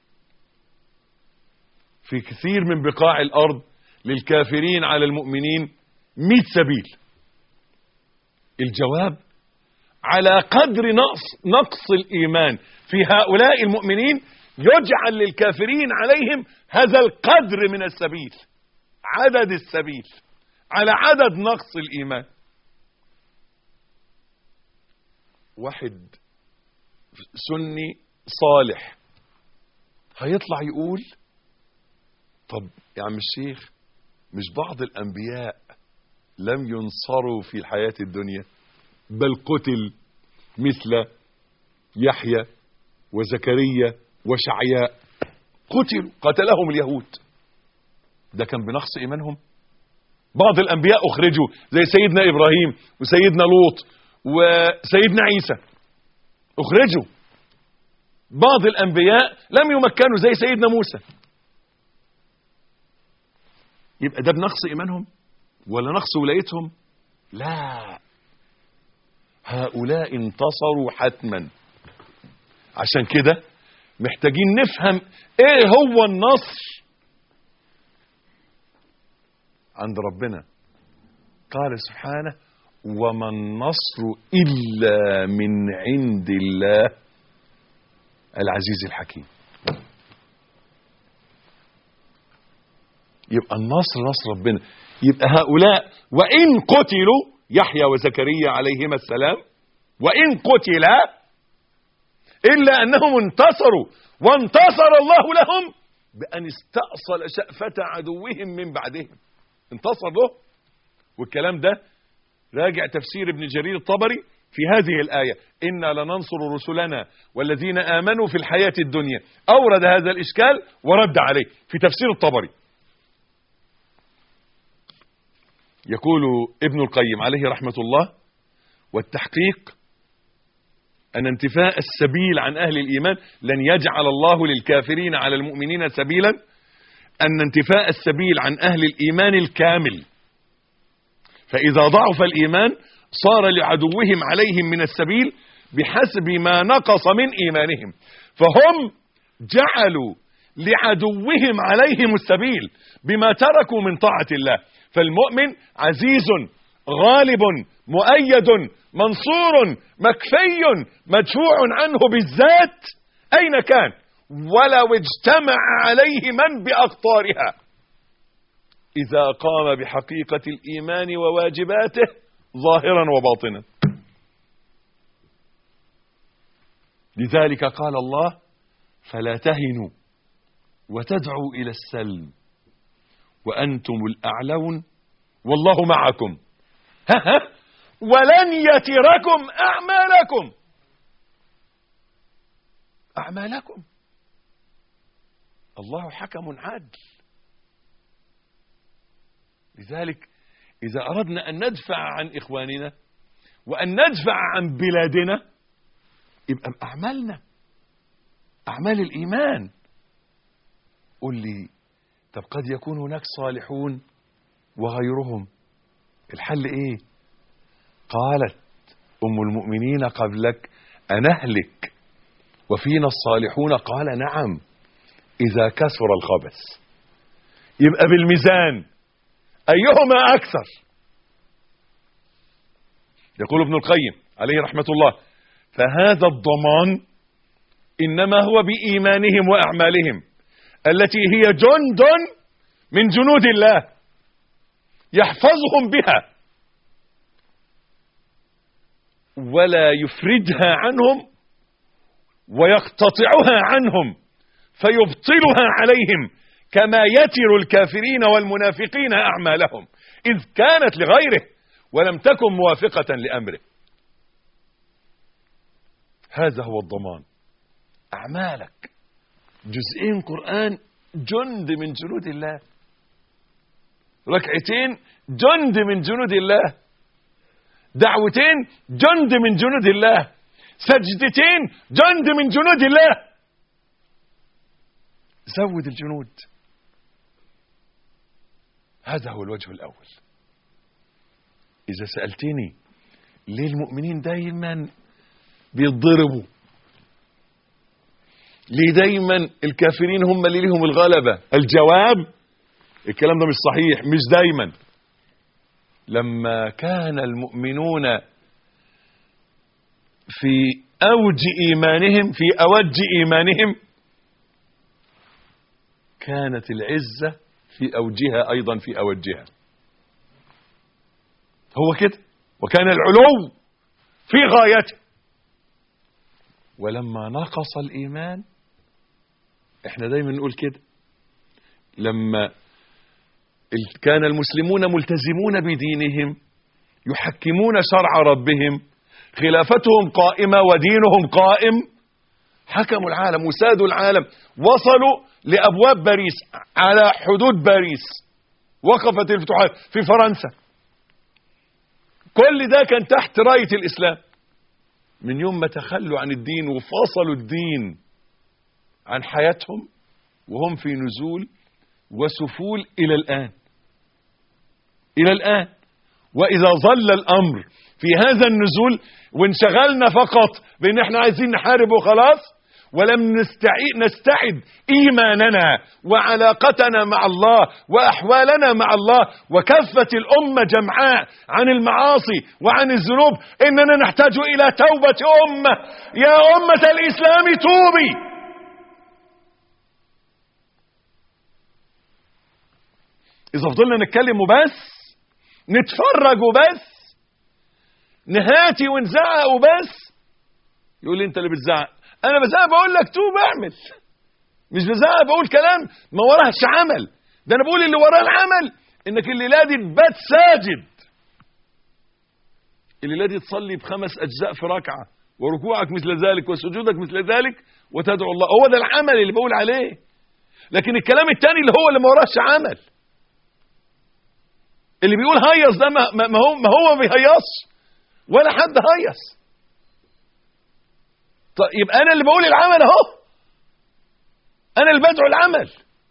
في كثير من بقاع الأرض للكافرين على المؤمنين 100 سبيل. الجواب: على قدر نقص الإيمان في هؤلاء المؤمنين يجعل للكافرين عليهم هذا القدر من السبيل، عدد السبيل على عدد نقص الإيمان. واحد سني صالح هيطلع يقول: طب يا عم الشيخ، مش بعض الأنبياء لم ينصروا في الحياة الدنيا بل قتل، مثل يحيى وزكريا وشعياء، قتلهم اليهود. ده كان بنقص إيمانهم. بعض الأنبياء أخرجوا زي سيدنا إبراهيم وسيدنا لوط وسيدنا عيسى، أخرجوا. بعض الأنبياء لم يمكنوا زي سيدنا موسى. يبقى ده بنقص إيمانهم ولا نقص ولايتهم؟ لا، هؤلاء انتصروا حتما. عشان كده محتاجين نفهم ايه هو النصر عند ربنا. قال سبحانه: وما النصر إلا من عند الله العزيز الحكيم. يبقى النصر نصر ربنا. يبقى هؤلاء وإن قتلوا، يحيى وزكريا عليهما السلام، وإن قتلا إلا أنهم انتصروا، وانتصر الله لهم بأن استأصل شأفة عدوهم من بعدهم. انتصر له. والكلام ده راجع تفسير ابن جرير الطبري في هذه الآية: إنا لننصر رسلنا والذين آمنوا في الحياة الدنيا. أورد هذا الإشكال ورد عليه في تفسير الطبري. يقول ابن القيم عليه رحمة الله: والتحقيق أن انتفاء السبيل عن أهل الإيمان لن يجعل الله للكافرين على المؤمنين سبيلا. أن انتفاء السبيل عن أهل الإيمان الكامل، فإذا ضعف الإيمان صار لعدوهم عليهم من السبيل بحسب ما نقص من إيمانهم، فهم جعلوا لعدوهم عليهم السبيل بما تركوا من طاعة الله. فالمؤمن عزيز غالب مؤيد منصور مكفي مدفوع عنه بالذات أين كان، ولو اجتمع عليه من بأقطارها، إذا قام بحقيقة الإيمان وواجباته ظاهرا وباطنا. لذلك قال الله: فلا تهنوا وتدعوا إلى السلم وأنتم الأعلون والله معكم ولن يتركم أعمالكم. الله حكم عادل. لذلك إذا أردنا أن ندفع عن إخواننا وأن ندفع عن بلادنا، يبقى أعمالنا أعمال الإيمان. قل لي: طب قد يكون هناك صالحون وغيرهم، الحل إيه؟ قالت أم المؤمنين قبلك: أنهلك وفينا الصالحون؟ قال: نعم، إذا كثر الخبث. يبقى بالميزان أيهما أكثر؟ يقول ابن القيم عليه رحمة الله: فهذا الضمان إنما هو بإيمانهم وأعمالهم التي هي جند من جنود الله يحفظهم بها ولا يفردها عنهم ويقتطعها عنهم فيبطلها عليهم، كما يتر الكافرين والمنافقين أعمالهم إذ كانت لغيره ولم تكن موافقة لأمره. هذا هو الضمان. أعمالك جزئين قرآن جند من جنود الله، ركعتين جند من جنود الله، دعوتين جند من جنود الله، سجدتين جند من جنود الله. زود الجنود. هذا هو الوجه الأول. إذا سألتني ليه المؤمنين دايما بيتضربوا، ليه دايما الكافرين هم اللي لهم الغلبة، الجواب: الكلام ده مش صحيح. مش دايما. لما كان المؤمنون في أوج إيمانهم، في أوج إيمانهم، كانت العزة في أوجها أيضا في أوجها. هو كده. وكان العلو في غايته. ولما نقص الإيمان، احنا دايما نقول كده، لما كان المسلمون ملتزمون بدينهم يحكمون شرع ربهم، خلافتهم قائمة ودينهم قائم، حكموا العالم وسادوا العالم، وصلوا لأبواب باريس، على حدود باريس وقفت الفتوحات في فرنسا. كل ده كان تحت راية الإسلام. من يوم ما تخلوا عن الدين وفصلوا الدين عن حياتهم وهم في نزول وسفول إلى الآن. إلى الآن. وإذا ظل الأمر في هذا النزول وانشغلنا فقط بأن احنا عايزين نحارب وخلاص، ولم نستعد إيماننا وعلاقتنا مع الله وأحوالنا مع الله وكفت الأمة جمعاء عن المعاصي وعن الذنوب، إننا نحتاج إلى توبة أمة. يا أمة الإسلام توبي. إذا فضلنا نتكلم وبس، نتفرج وبس، نهاتي ونزعق وبس، يقول لي انت اللي بتزعق. انا بزعق بقول لك توب اعمل، مش بزعق بقول كلام ما وراهش عمل. ده انا بقول اللي وراه العمل انك الليله دي تبات ساجد، الليله دي تصلي ب5 أجزاء في ركعه، وركوعك مثل ذلك وسجودك مثل ذلك، وتدعو الله. هو ده العمل اللي بقول عليه. لكن الكلام التاني اللي هو اللي ما وراهش عمل، اللي بيقول هيص ده ما هو ما بيهيصش ولا حد هيص. طيب يبقى انا اللي بقول العمل اهو، انا اللي بدعو العمل.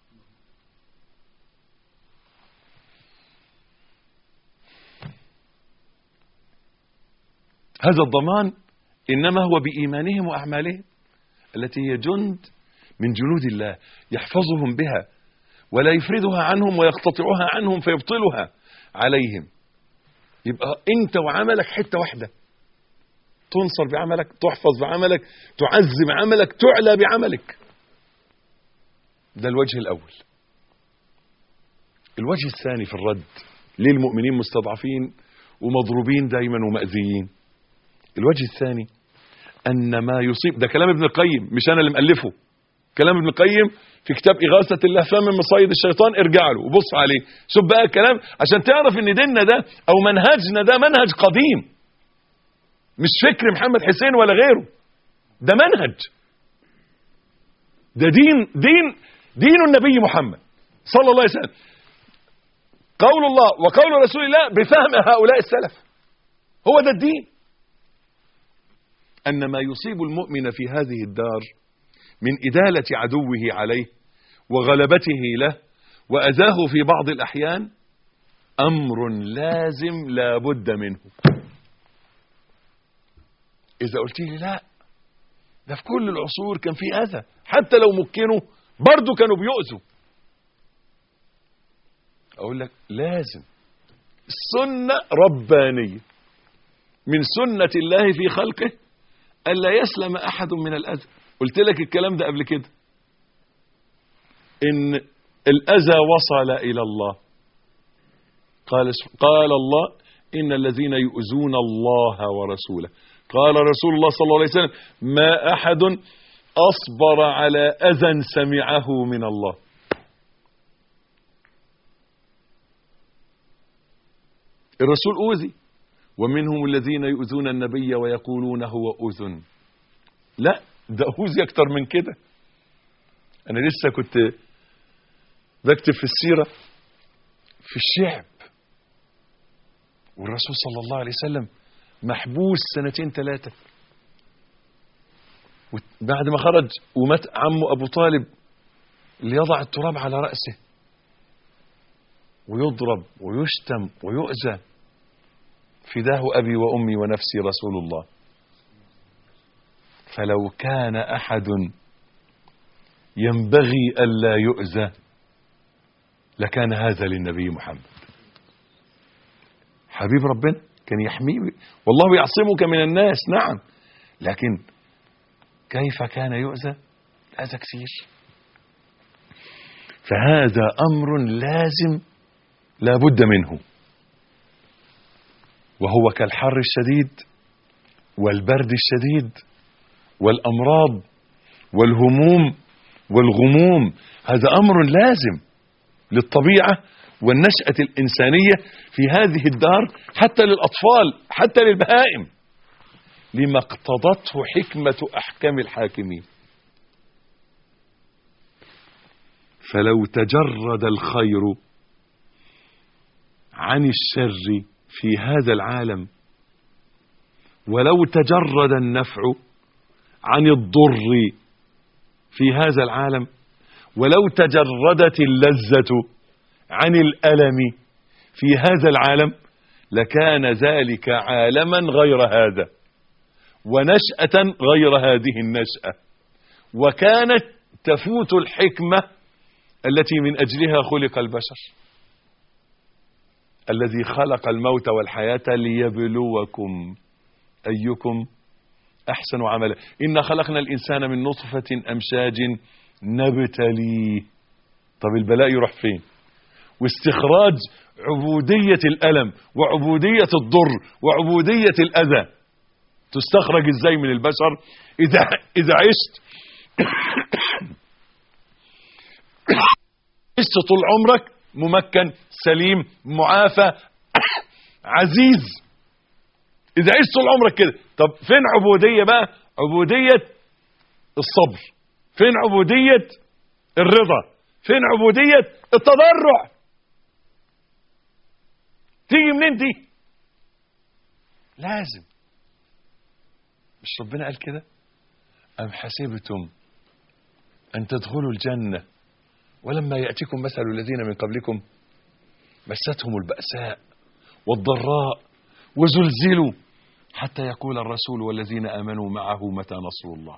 هذا الضمان انما هو بايمانهم واعمالهم التي هي جند من جنود الله يحفظهم بها ولا يفردها عنهم ويقتطعها عنهم فيبطلها عليهم. يبقى انت وعملك حته واحده، تنصر بعملك، تحفظ بعملك، تعز بعملك، تعلى بعملك. ده الوجه الاول. الوجه الثاني في الرد ليه المؤمنين مستضعفين ومضروبين دايما ومأذيين. الوجه الثاني ان ما يصيب، ده كلام ابن القيم مش انا اللي مؤلفه، كلام ابن القيم في كتاب إغاثة اللهفان من مصايد الشيطان، ارجع له وبص عليه. شوف بقى الكلام عشان تعرف ان ديننا ده او منهجنا ده منهج قديم، مش فكر محمد حسين ولا غيره، ده منهج، ده دين النبي محمد صلى الله عليه وسلم، قول الله وقول رسول الله بفهم هؤلاء السلف. هو ده الدين. أن ما يصيب المؤمن في هذه الدار من إدالة عدوه عليه وغلبته له وأذاه في بعض الأحيان أمر لازم لا بد منه. إذا قلت لي لا، ده في كل العصور كان في أذى، حتى لو مكنوا برضو كانوا بيؤذوا، أقول لك لازم. السنة ربانية من سنة الله في خلقه ألا يسلم أحد من الأذى. قلت لك الكلام ده قبل كده، إن الأذى وصل إلى الله. قال الله إن الذين يؤذون الله ورسوله. قال رسول الله صلى الله عليه وسلم ما أحد أصبر على أذى سمعه من الله. الرسول أوذي، ومنهم الذين يؤذون النبي ويقولون هو أذن. لا، ده أوذي أكتر من كده. أنا لسه كنت بكتب في السيرة في الشعب، والرسول صلى الله عليه وسلم محبوس 2-3 سنين، بعد ما خرج ومات عمه أبو طالب ليضع التراب على رأسه، ويضرب ويشتم ويؤذى. فداه أبي وأمي ونفسي رسول الله. فلو كان أحد ينبغي ألا يؤذى لكان هذا للنبي محمد. حبيب ربنا كان يحميه، والله يعصمك من الناس، نعم، لكن كيف كان يؤذى؟ الأذى كثير. فهذا أمر لازم لا بد منه، وهو كالحر الشديد والبرد الشديد والأمراض والهموم والغموم. هذا أمر لازم للطبيعة والنشأة الإنسانية في هذه الدار، حتى للأطفال، حتى للبهائم، لما اقتضته حكمة أحكام الحاكمين. فلو تجرد الخير عن الشر في هذا العالم، ولو تجرد النفع عن الضر في هذا العالم، ولو تجردت اللذة عن الألم في هذا العالم، لكان ذلك عالما غير هذا، ونشأة غير هذه النشأة، وكانت تفوت الحكمة التي من أجلها خلق البشر، الذي خلق الموت والحياة ليبلوكم أيكم أحسن عملا. إنا خلقنا الإنسان من نطفة أمشاج نبتليه. طب البلاء يروح فين؟ واستخراج عبودية الألم وعبودية الضر وعبودية الأذى تستخرج ازاي من البشر إذا عشت عشت طول عمرك ممكن سليم معافى عزيز، إذا عشت طول عمرك كده. طب فين عبودية بقى؟ عبودية الصبر، فين عبودية الرضا، فين عبودية التضرع؟ تيجي منين دي؟ لازم. مش ربنا قال كده؟ أم حسبتم أن تدخلوا الجنة ولما يأتيكم مثل الذين من قبلكم مستهم البأساء والضراء وزلزلوا حتى يقول الرسول والذين آمنوا معه متى نصر الله.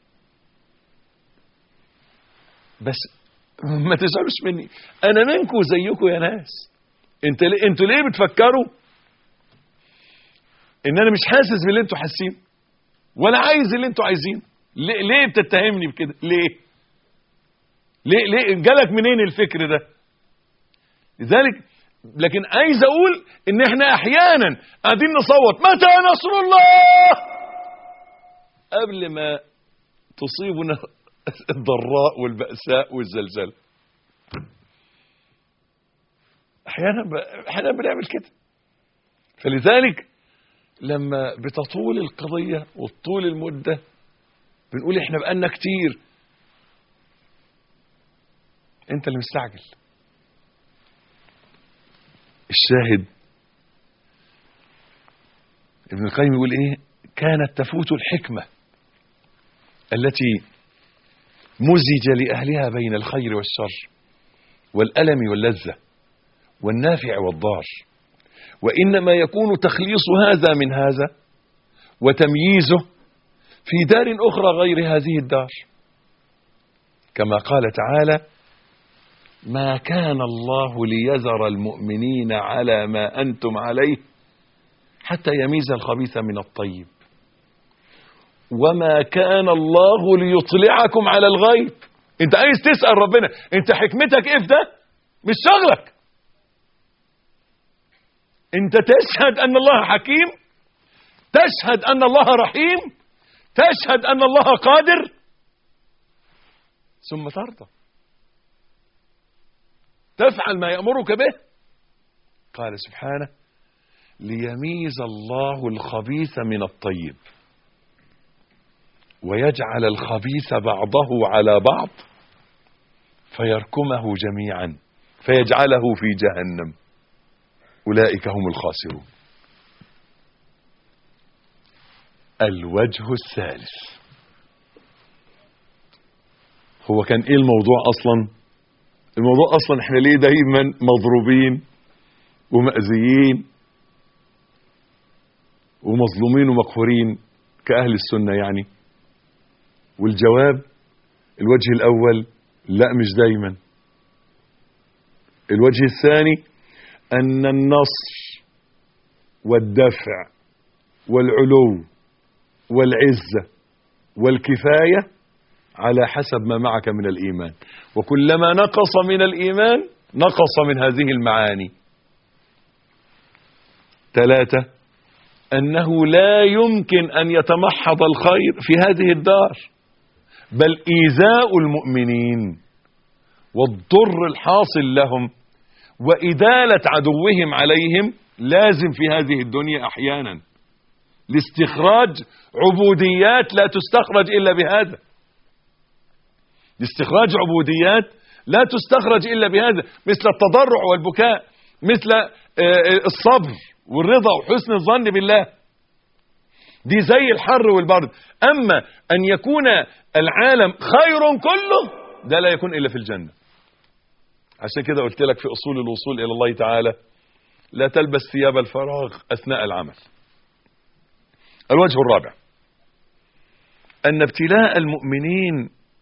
بس ما تزعلوش مني، أنا منكم زيكم يا ناس. انتوا ليه بتفكروا ان انا مش حاسس باللي انتوا حاسين ولا عايز اللي انتوا عايزين؟ ليه بتتهمني بكده؟ ليه جالك منين الفكر ده؟ لذلك لكن عايز اقول ان احنا احيانا قاعدين نصوت متى نصر الله قبل ما تصيبنا الضراء والبأساء والزلزال. احيانا بنعمل كده. فلذلك لما بتطول القضية وطول المدة بنقول احنا بقالنا كتير. انت اللي مستعجل. الشاهد ابن القيم يقول ايه؟ كانت تفوت الحكمة التي مزج لأهلها بين الخير والشر والألم واللذة والنافع والضار، وإنما يكون تخليص هذا من هذا وتمييزه في دار أخرى غير هذه الدار، كما قال تعالى: ما كان الله ليذر المؤمنين على ما أنتم عليه حتى يميز الخبيث من الطيب، وما كان الله ليطلعكم على الغيب. انت عايز تسأل ربنا انت حكمتك ايه في ده؟ مش شغلك. انت تشهد ان الله حكيم، تشهد ان الله رحيم، تشهد ان الله قادر، ثم ترضى تفعل ما يأمرك به. قال سبحانه: ليميز الله الخبيث من الطيب ويجعل الخبيث بعضه على بعض فيركمه جميعا فيجعله في جهنم أولئك هم الخاسرون. الوجه الثالث. هو كان ايه الموضوع اصلا؟ الموضوع اصلا احنا ليه دايما مضروبين ومأذيين ومظلومين ومقهورين كأهل السنة يعني؟ والجواب الوجه الاول: لا مش دايما. الوجه الثاني ان النصر والدفع والعلو والعزة والكفاية على حسب ما معك من الإيمان، وكلما نقص من الإيمان نقص من هذه المعاني. 3 أنه لا يمكن أن يتمحض الخير في هذه الدار، بل إيذاء المؤمنين والضر الحاصل لهم وإدالة عدوهم عليهم لازم في هذه الدنيا أحيانا لاستخراج عبوديات لا تستخرج إلا بهذا، لاستخراج عبوديات لا تستخرج إلا بهذا، مثل التضرع والبكاء، مثل الصبر والرضا وحسن الظن بالله. دي زي الحر والبرد. أما أن يكون العالم خير كله ده لا يكون إلا في الجنة. عشان كده قلت لك في أصول الوصول إلى الله تعالى: لا تلبس ثياب الفراغ أثناء العمل. الوجه الرابع: أن ابتلاء المؤمنين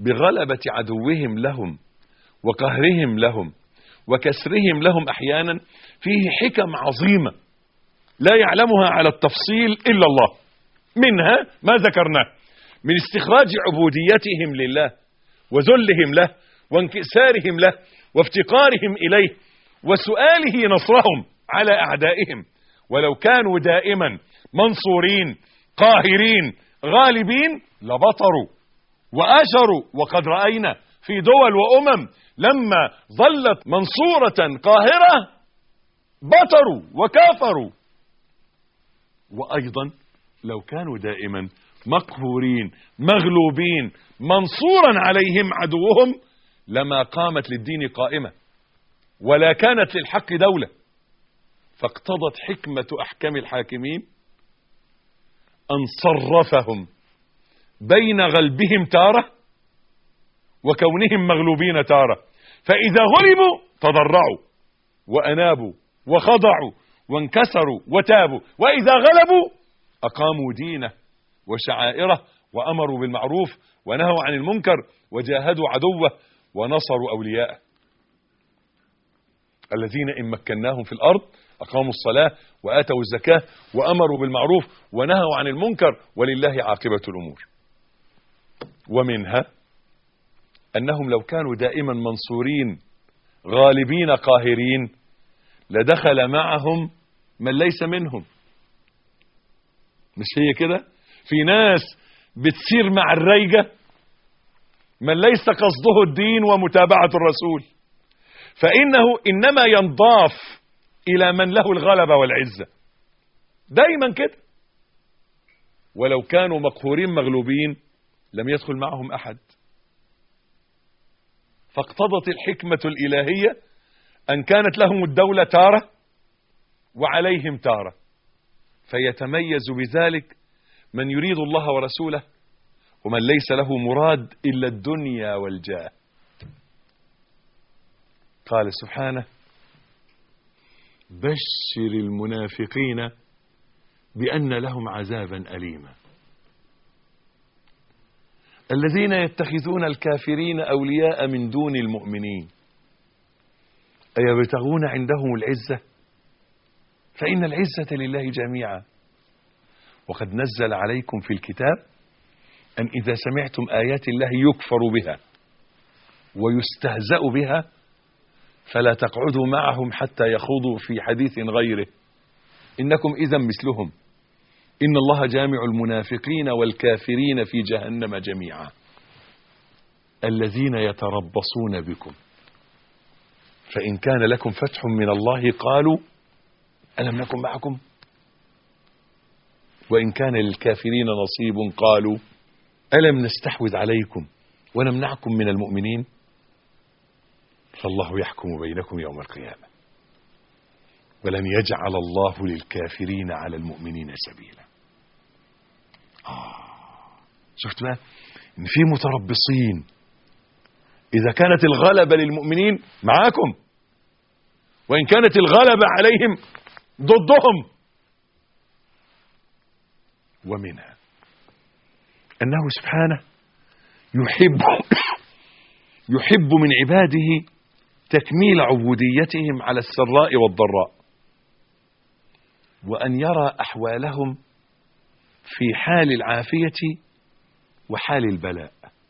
بغلبة عدوهم لهم وقهرهم لهم وكسرهم لهم أحيانا فيه حكم عظيمة لا يعلمها على التفصيل إلا الله. منها ما ذكرناه من استخراج عبوديتهم لله وذلهم له وانكسارهم له وافتقارهم إليه وسؤاله نصرهم على أعدائهم، ولو كانوا دائما منصورين قاهرين غالبين لبطروا وآشروا. وقد رأينا في دول وأمم لما ظلت منصورة قاهرة بطروا وكافروا. وأيضا لو كانوا دائما مقهورين مغلوبين منصورا عليهم عدوهم لما قامت للدين قائمة ولا كانت للحق دولة. فاقتضت حكمة أحكام الحاكمين أن صرفهم بين غلبهم تارة وكونهم مغلوبين تارة، فإذا غلبوا تضرعوا وأنابوا وخضعوا وانكسروا وتابوا، وإذا غلبوا أقاموا دينه وشعائره وأمروا بالمعروف ونهوا عن المنكر وجاهدوا عدوه ونصروا أولياءه. الذين إن مكناهم في الأرض أقاموا الصلاة وآتوا الزكاة وأمروا بالمعروف ونهوا عن المنكر ولله عاقبة الأمور. ومنها أنهم لو كانوا دائما منصورين غالبين قاهرين لدخل معهم من ليس منهم. مش هي كده؟ في ناس بتسير مع الريجة من ليس قصده الدين ومتابعة الرسول، فإنه إنما ينضاف إلى من له الغلبة والعزة دايما كده. ولو كانوا مقهورين مغلوبين لم يدخل معهم أحد. فاقتضت الحكمة الإلهية أن كانت لهم الدولة تارة وعليهم تارة، فيتميز بذلك من يريد الله ورسوله ومن ليس له مراد إلا الدنيا والجاه. قال سبحانه: بشر المنافقين بأن لهم عذابا أليما. الذين يتخذون الكافرين أولياء من دون المؤمنين أيبتغون عندهم العزة؟ فإن العزة لله جميعا. وقد نزل عليكم في الكتاب أن إذا سمعتم آيات الله يكفر بها ويستهزأ بها فلا تقعدوا معهم حتى يخوضوا في حديث غيره إنكم إذا مثلهم إن الله جامع المنافقين والكافرين في جهنم جميعا. الذين يتربصون بكم فإن كان لكم فتح من الله قالوا ألم نكن معكم وإن كان للكافرين نصيب قالوا ألم نستحوذ عليكم ونمنعكم من المؤمنين فالله يحكم بينكم يوم القيامة ولن يجعل الله للكافرين على المؤمنين سبيلا. شفت بقى إن في متربصين إذا كانت الغلبة للمؤمنين معاكم وإن كانت الغلبة عليهم ضدهم. ومنها أنه سبحانه يحب من عباده تكميل عبوديتهم على السراء والضراء وأن يرى أحوالهم في حال العافية وحال البلاء.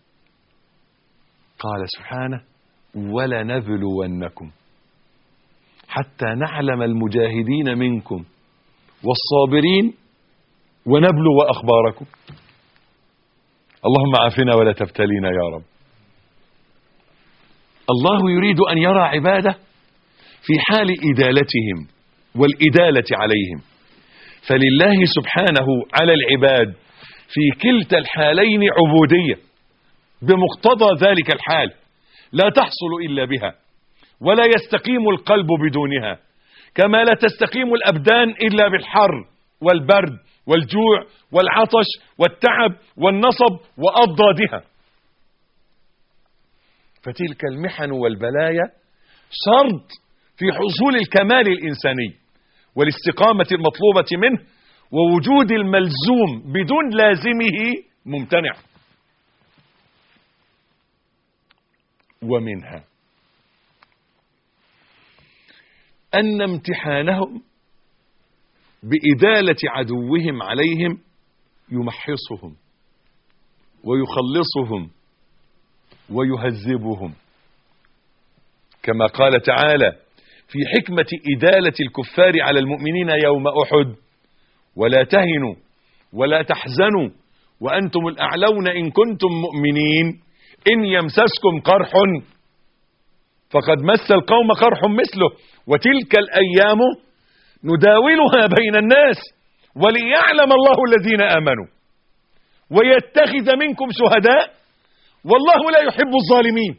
قال سبحانه ولنبلونكم حتى نعلم المجاهدين منكم والصابرين ونبلو أخباركم. اللهم عافنا ولا تبتلينا يا رب. الله يريد أن يرى عباده في حال إدالتهم والإدالة عليهم، فلله سبحانه على العباد في كلتا الحالين عبودية بمقتضى ذلك الحال لا تحصل إلا بها ولا يستقيم القلب بدونها، كما لا تستقيم الأبدان إلا بالحر والبرد والجوع والعطش والتعب والنصب وأضدادها. فتلك المحن والبلايا شرط في حصول الكمال الإنساني والاستقامة المطلوبة منه، ووجود الملزوم بدون لازمه ممتنع. ومنها أن امتحانهم بإدالة عدوهم عليهم يمحصهم ويخلصهم ويهذبهم، كما قال تعالى في حكمة إدالة الكفار على المؤمنين يوم أحد: ولا تهنوا ولا تحزنوا وأنتم الأعلون إن كنتم مؤمنين إن يمسسكم قرح فقد مس القوم قرح مثله وتلك الأيام نداولها بين الناس وليعلم الله الذين آمنوا ويتخذ منكم شهداء والله لا يحب الظالمين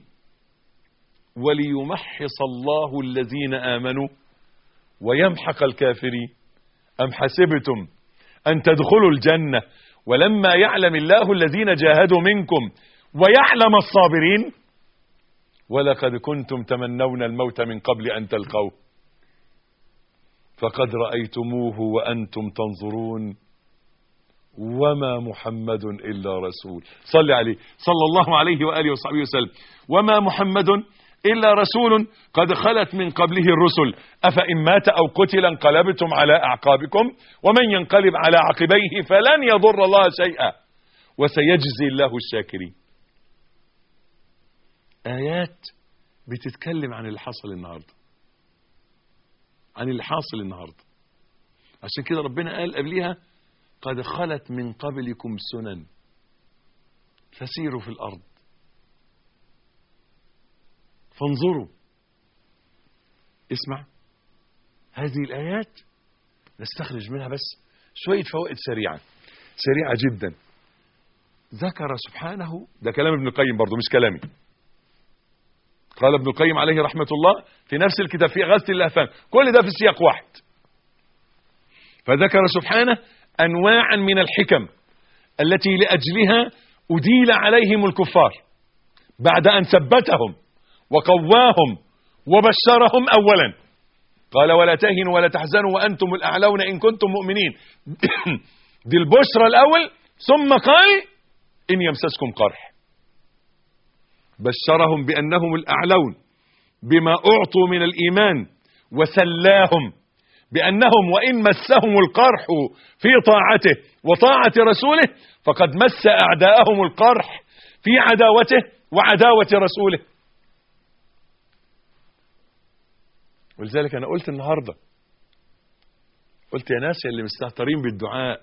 وليمحص الله الذين آمنوا ويمحق الكافرين. أم حسبتم أن تدخلوا الجنة ولما يعلم الله الذين جاهدوا منكم ويعلم الصابرين ولقد كنتم تمنون الموت من قبل أن تلقوه فقد رأيتموه وأنتم تنظرون وما محمد إلا رسول. صل عليه صلى الله عليه وآله وصحبه وسلم. وما محمد إلا رسول قد خلت من قبله الرسل أفإن مات أو قتل انقلبتم على أعقابكم ومن ينقلب على عقبيه فلن يضر الله شيئا وسيجزي الله الشاكرين. آيات بتتكلم عن اللي حصل النهاردة، عن اللي حاصل النهاردة. عشان كده ربنا قال قبلها قد خلت من قبلكم سنن فسيروا في الأرض فانظروا. اسمع هذه الآيات نستخرج منها بس شوية فوائد سريعة جدا. ذكر سبحانه، ده كلام ابن القيم برضو مش كلامي، قال ابن القيم عليه رحمة الله في نفس الكتاب في إغاثة اللهفان، كل ده في سياق واحد. فذكر سبحانه أنواعا من الحكم التي لأجلها أديل عليهم الكفار بعد أن ثبتهم وقواهم وبشرهم. أولا قال ولا تهنوا ولا تحزنوا وأنتم الأعلون إن كنتم مؤمنين دي البشرى الأول. ثم قال إن يمسسكم قرح، بشرهم بأنهم الأعلون بما أعطوا من الإيمان وسلاهم بأنهم وإن مسهم القرح في طاعته وطاعة رسوله فقد مس أعداءهم القرح في عداوته وعداوة رسوله. ولذلك أنا قلت النهاردة، قلت يا ناس اللي مستهترين بالدعاء،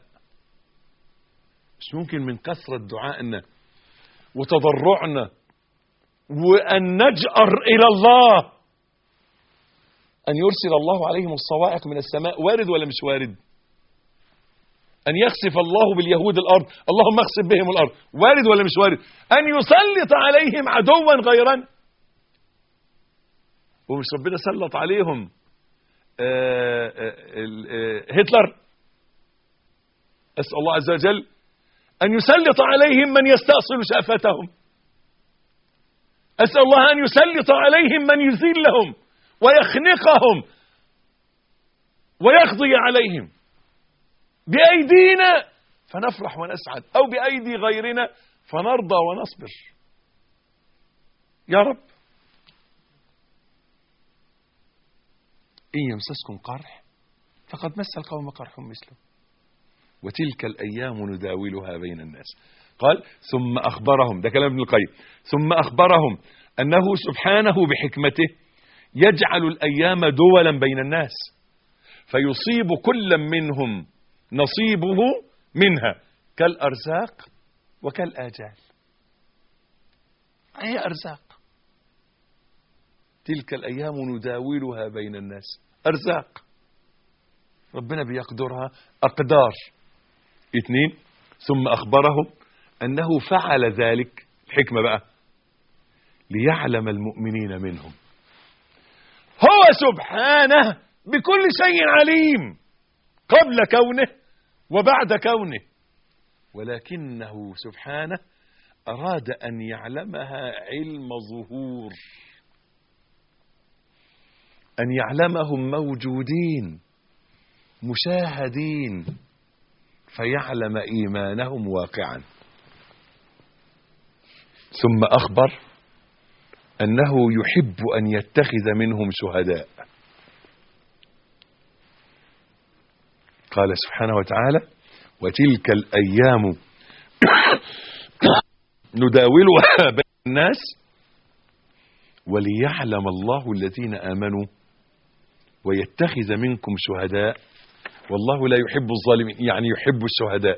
مش ممكن من كثرة دعائنا وتضرعنا وأن نجأر إلى الله أن يرسل الله عليهم الصواعق من السماء. وارد ولا مش وارد؟ أن يخسف الله باليهود الأرض، اللهم اخسف بهم الأرض. وارد ولا مش وارد؟ أن يسلط عليهم عدوا غيرا. ومش ربنا سلط عليهم هتلر؟ أسأل الله عز وجل أن يسلط عليهم من يستأصل شأفتهم. أسأل الله أن يسلط عليهم من يذلهم ويخنقهم ويقضي عليهم بأيدينا فنفرح ونسعد أو بأيدي غيرنا فنرضى ونصبر. يا رب. إن يمسسكم قرح فقد مس القوم قرح مثله وتلك الأيام نداولها بين الناس. قال ثم أخبرهم، ده كلام ابن القيم، ثم أخبرهم أنه سبحانه بحكمته يجعل الأيام دولا بين الناس فيصيب كل منهم نصيبه منها كالأرزاق وكالآجال. هي أرزاق، تلك الأيام نداولها بين الناس، أرزاق ربنا بيقدرها أقدار. 2 ثم أخبرهم أنه فعل ذلك، الحكمة بقى، ليعلم المؤمنين منهم. هو سبحانه بكل شيء عليم قبل كونه وبعد كونه، ولكنه سبحانه أراد أن يعلمها علم ظهور، أن يعلمهم موجودين مشاهدين فيعلم إيمانهم واقعا. ثم أخبر أنه يحب أن يتخذ منهم شهداء. قال سبحانه وتعالى: وتلك الأيام نداولها بين الناس وليعلم الله الذين آمنوا ويتخذ منكم شهداء والله لا يحب الظالمين، يعني يحب الشهداء.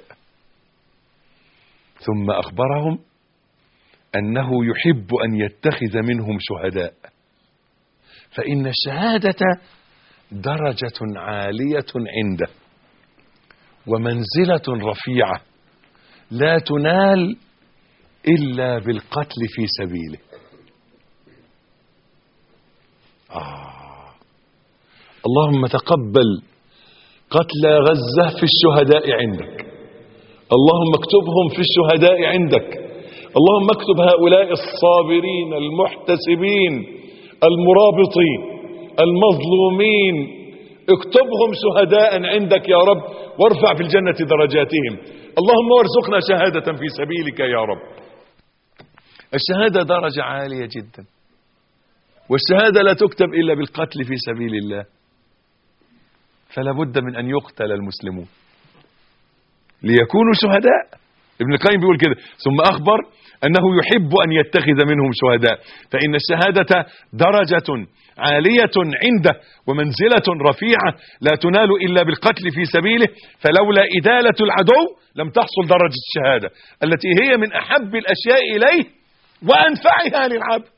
ثم أخبرهم أنه يحب أن يتخذ منهم شهداء، فإن الشهادة درجة عالية عنده ومنزلة رفيعة لا تنال إلا بالقتل في سبيله. اللهم تقبل قتل غزة في الشهداء عندك، اللهم اكتبهم في الشهداء عندك، اللهم اكتب هؤلاء الصابرين المحتسبين المرابطين المظلومين، اكتبهم شهداء عندك يا رب، وارفع في الجنة درجاتهم. اللهم وارزقنا شهادة في سبيلك يا رب. الشهادة درجة عالية جدا، والشهادة لا تكتب إلا بالقتل في سبيل الله، فلا بد من أن يقتل المسلمون ليكونوا شهداء. ابن القيم بيقول كده: ثم أخبر أنه يحب أن يتخذ منهم شهداء، فإن الشهادة درجة عالية عنده ومنزلة رفيعة لا تنال إلا بالقتل في سبيله، فلولا إدالة العدو لم تحصل درجة الشهادة التي هي من أحب الأشياء إليه وأنفعها للعبد.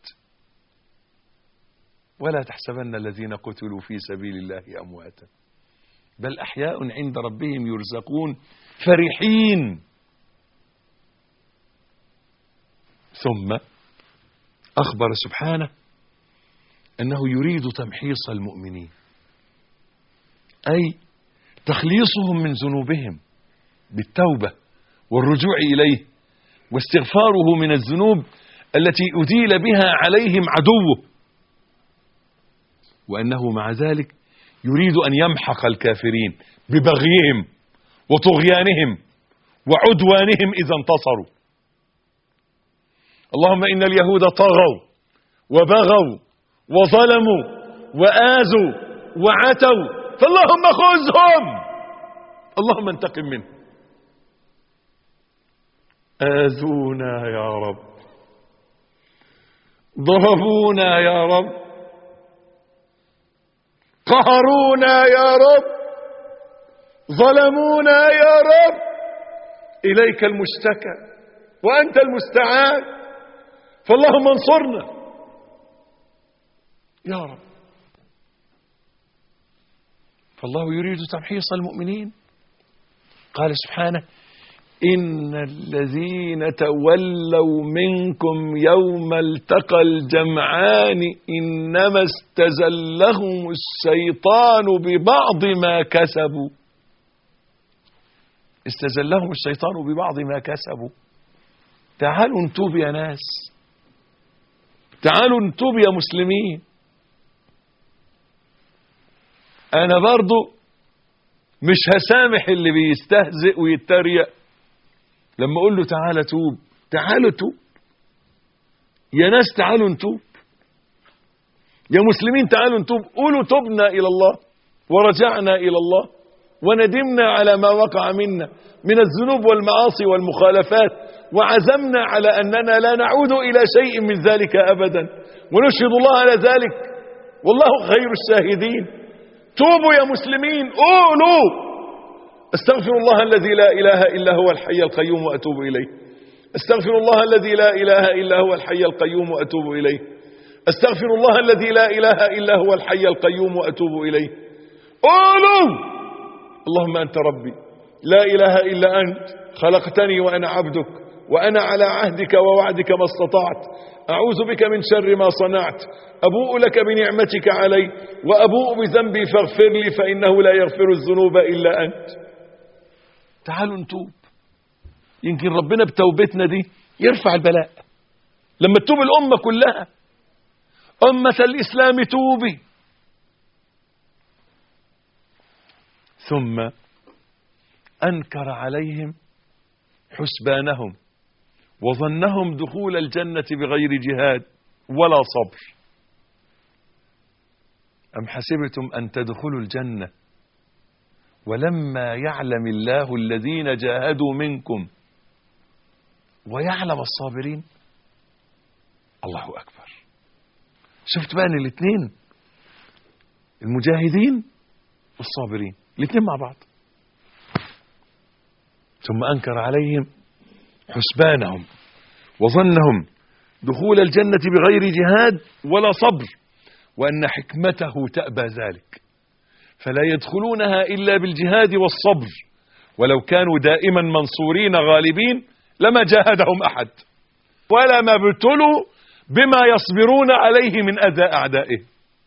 ولا تحسبن الذين قتلوا في سبيل الله أمواتا بل أحياء عند ربهم يرزقون فرحين. ثم أخبر سبحانه أنه يريد تمحيص المؤمنين، أي تخليصهم من ذنوبهم بالتوبة والرجوع إليه واستغفاره من الذنوب التي أديل بها عليهم عدوه، وأنه مع ذلك يريد أن يمحق الكافرين ببغيهم وطغيانهم وعدوانهم إذا انتصروا. اللهم إن اليهود طغوا وبغوا وظلموا وآذوا وعتوا، فاللهم خذهم، اللهم انتقم منهم. آذونا يا رب، ضربونا يا رب، قهرونا يا رب، ظلمونا يا رب، إليك المشتكى وأنت المستعان، فاللهم انصرنا يا رب. فالله يريد تمحيص المؤمنين. قال سبحانه: إن الذين تولوا منكم يوم التقى الجمعان إنما استزلهم الشيطان ببعض ما كسبوا. استزلهم الشيطان ببعض ما كسبوا. تعالوا نتوب يا ناس، تعالوا نتوب يا مسلمين. أنا برضو مش هسامح اللي بيستهزئ ويتريق لما أقول له تعالى توب. تعالوا توب يا ناس، تعالوا نتوب يا مسلمين، تعالوا نتوب. قولوا تبنا إلى الله ورجعنا إلى الله وندمنا على ما وقع منا من الذنوب والمعاصي والمخالفات، وعزمنا على أننا لا نعود إلى شيء من ذلك أبدا، ونشهد الله على ذلك والله خير الشاهدين. توبوا يا مسلمين، قولوا استغفر الله الذي لا إله إلا هو الحي القيوم وأتوب إليه، استغفر الله الذي لا إله إلا هو الحي القيوم وأتوب إليه، استغفر الله الذي لا إله إلا هو الحي القيوم وأتوب إليه. قولوا اللهم أنت ربي لا إله إلا أنت، خلقتني وأنا عبدك، وأنا على عهدك ووعدك ما استطعت، أعوذ بك من شر ما صنعت، أبوء لك بنعمتك علي وأبوء بذنبي فاغفر لي فإنه لا يغفر الذنوب إلا أنت. تعالوا نتوب، يمكن ربنا بتوبتنا دي يرفع البلاء. لما تتوب الأمة كلها، أمة الإسلام توبي. ثم أنكر عليهم حسبانهم وظنهم دخول الجنة بغير جهاد، ولا صبر. أم حسبتم أن تدخلوا الجنة ولما يعلم الله الذين جاهدوا منكم ويعلم الصابرين. الله أكبر. شفت بقى ان الاثنين، المجاهدين والصابرين، الاثنين مع بعض. ثم أنكر عليهم حسبانهم وظنهم دخول الجنة بغير جهاد ولا صبر، وأن حكمته تأبى ذلك، فلا يدخلونها إلا بالجهاد والصبر، ولو كانوا دائما منصورين غالبين لما جاهدهم أحد ولا ما ابتلوا بما يصبرون عليه من أذى أعدائه.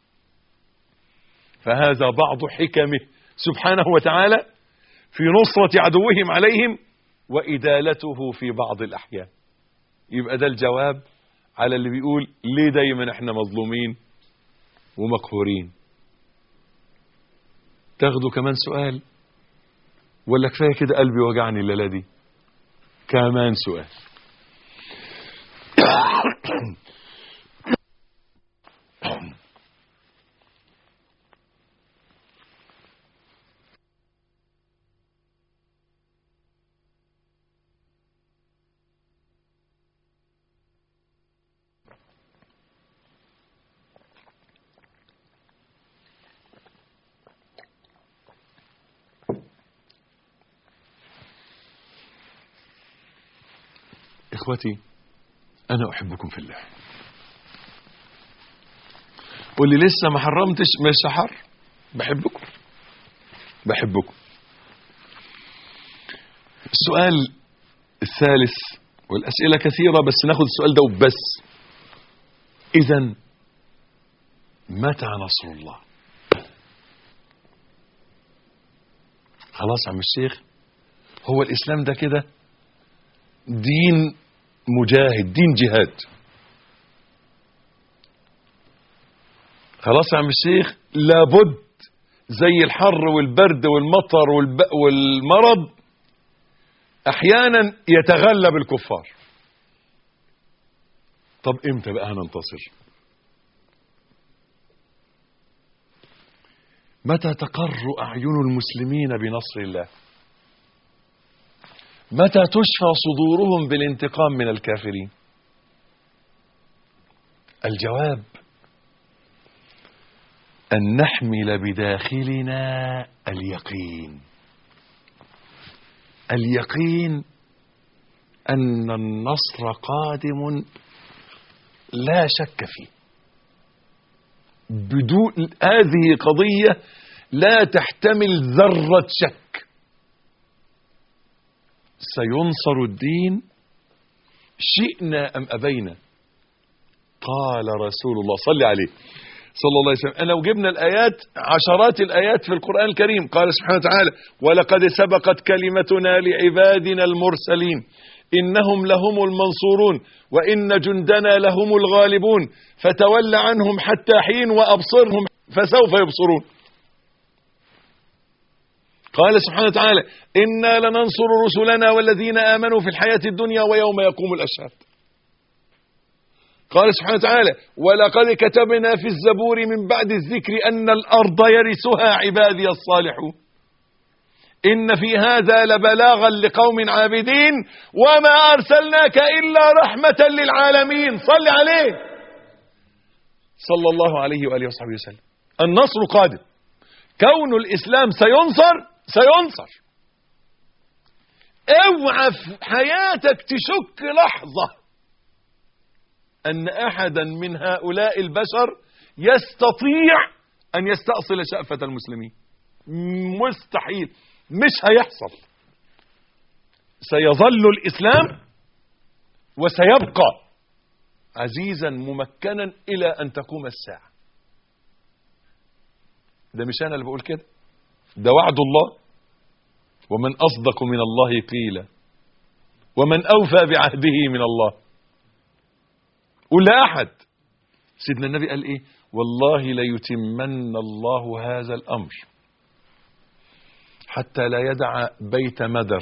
فهذا بعض حكمه سبحانه وتعالى في نصرة عدوهم عليهم وإدالته في بعض الأحيان. يبقى ده الجواب على اللي بيقول ليه دايما احنا مظلومين ومقهورين. تاخدوا كمان سؤال ولا كفاية كده؟ قلبي وجعني الليلة دي. كمان سؤال. إخوتي أنا أحبكم في الله. واللي لسه ما حرمتش مش حر، بحبكم بحبكم. السؤال الثالث، والأسئلة كثيرة بس ناخد السؤال ده وبس. إذن متى نصر الله؟ خلاص يا عم الشيخ، هو الإسلام ده كده دين مجاهد، دين جهاد. خلاص يا عم الشيخ، لابد زي الحر والبرد والمطر والمرض احيانا يتغلب الكفار. طب امتى بقى هننتصر؟ متى تقر اعين المسلمين بنصر الله؟ متى تشفى صدورهم بالانتقام من الكافرين؟ الجواب أن نحمل بداخلنا اليقين. اليقين أن النصر قادم لا شك فيه. بدون هذه قضية لا تحتمل ذرة شك. سينصر الدين شئنا أم أبينا. قال رسول الله صلى عليه صلى الله عليه وسلم. لو جبنا الآيات، عشرات الآيات في القرآن الكريم، قال سبحانه وتعالى: ولقد سبقت كلمتنا لعبادنا المرسلين إنهم لهم المنصورون وإن جندنا لهم الغالبون فتول عنهم حتى حين وأبصرهم فسوف يبصرون. قال سبحانه وتعالى: إنا لننصر رسلنا والذين آمنوا في الحياة الدنيا ويوم يقوم الأشهاد. قال سبحانه وتعالى: ولقد كتبنا في الزبور من بعد الذكر أن الأرض يرثها عبادي الصالحون إن في هذا لبلاغا لقوم عابدين وما أرسلناك إلا رحمة للعالمين. صل عليه صلى الله عليه وآله وصحبه وسلم. النصر قادم. كون الإسلام سينصر. اوعى في حياتك تشك لحظة أن أحدا من هؤلاء البشر يستطيع أن يستأصل شأفة المسلمين. مستحيل، مش هيحصل. سيظل الإسلام وسيبقى عزيزا ممكنا إلى أن تقوم الساعة. ده مش أنا اللي بقول كده، ده وعد الله. ومن أصدق من الله قيلا ومن أوفى بعهده من الله. قل لا أحد. سيدنا النبي قال إيه؟ والله ليتمن الله هذا الأمر حتى لا يدع بيت مدر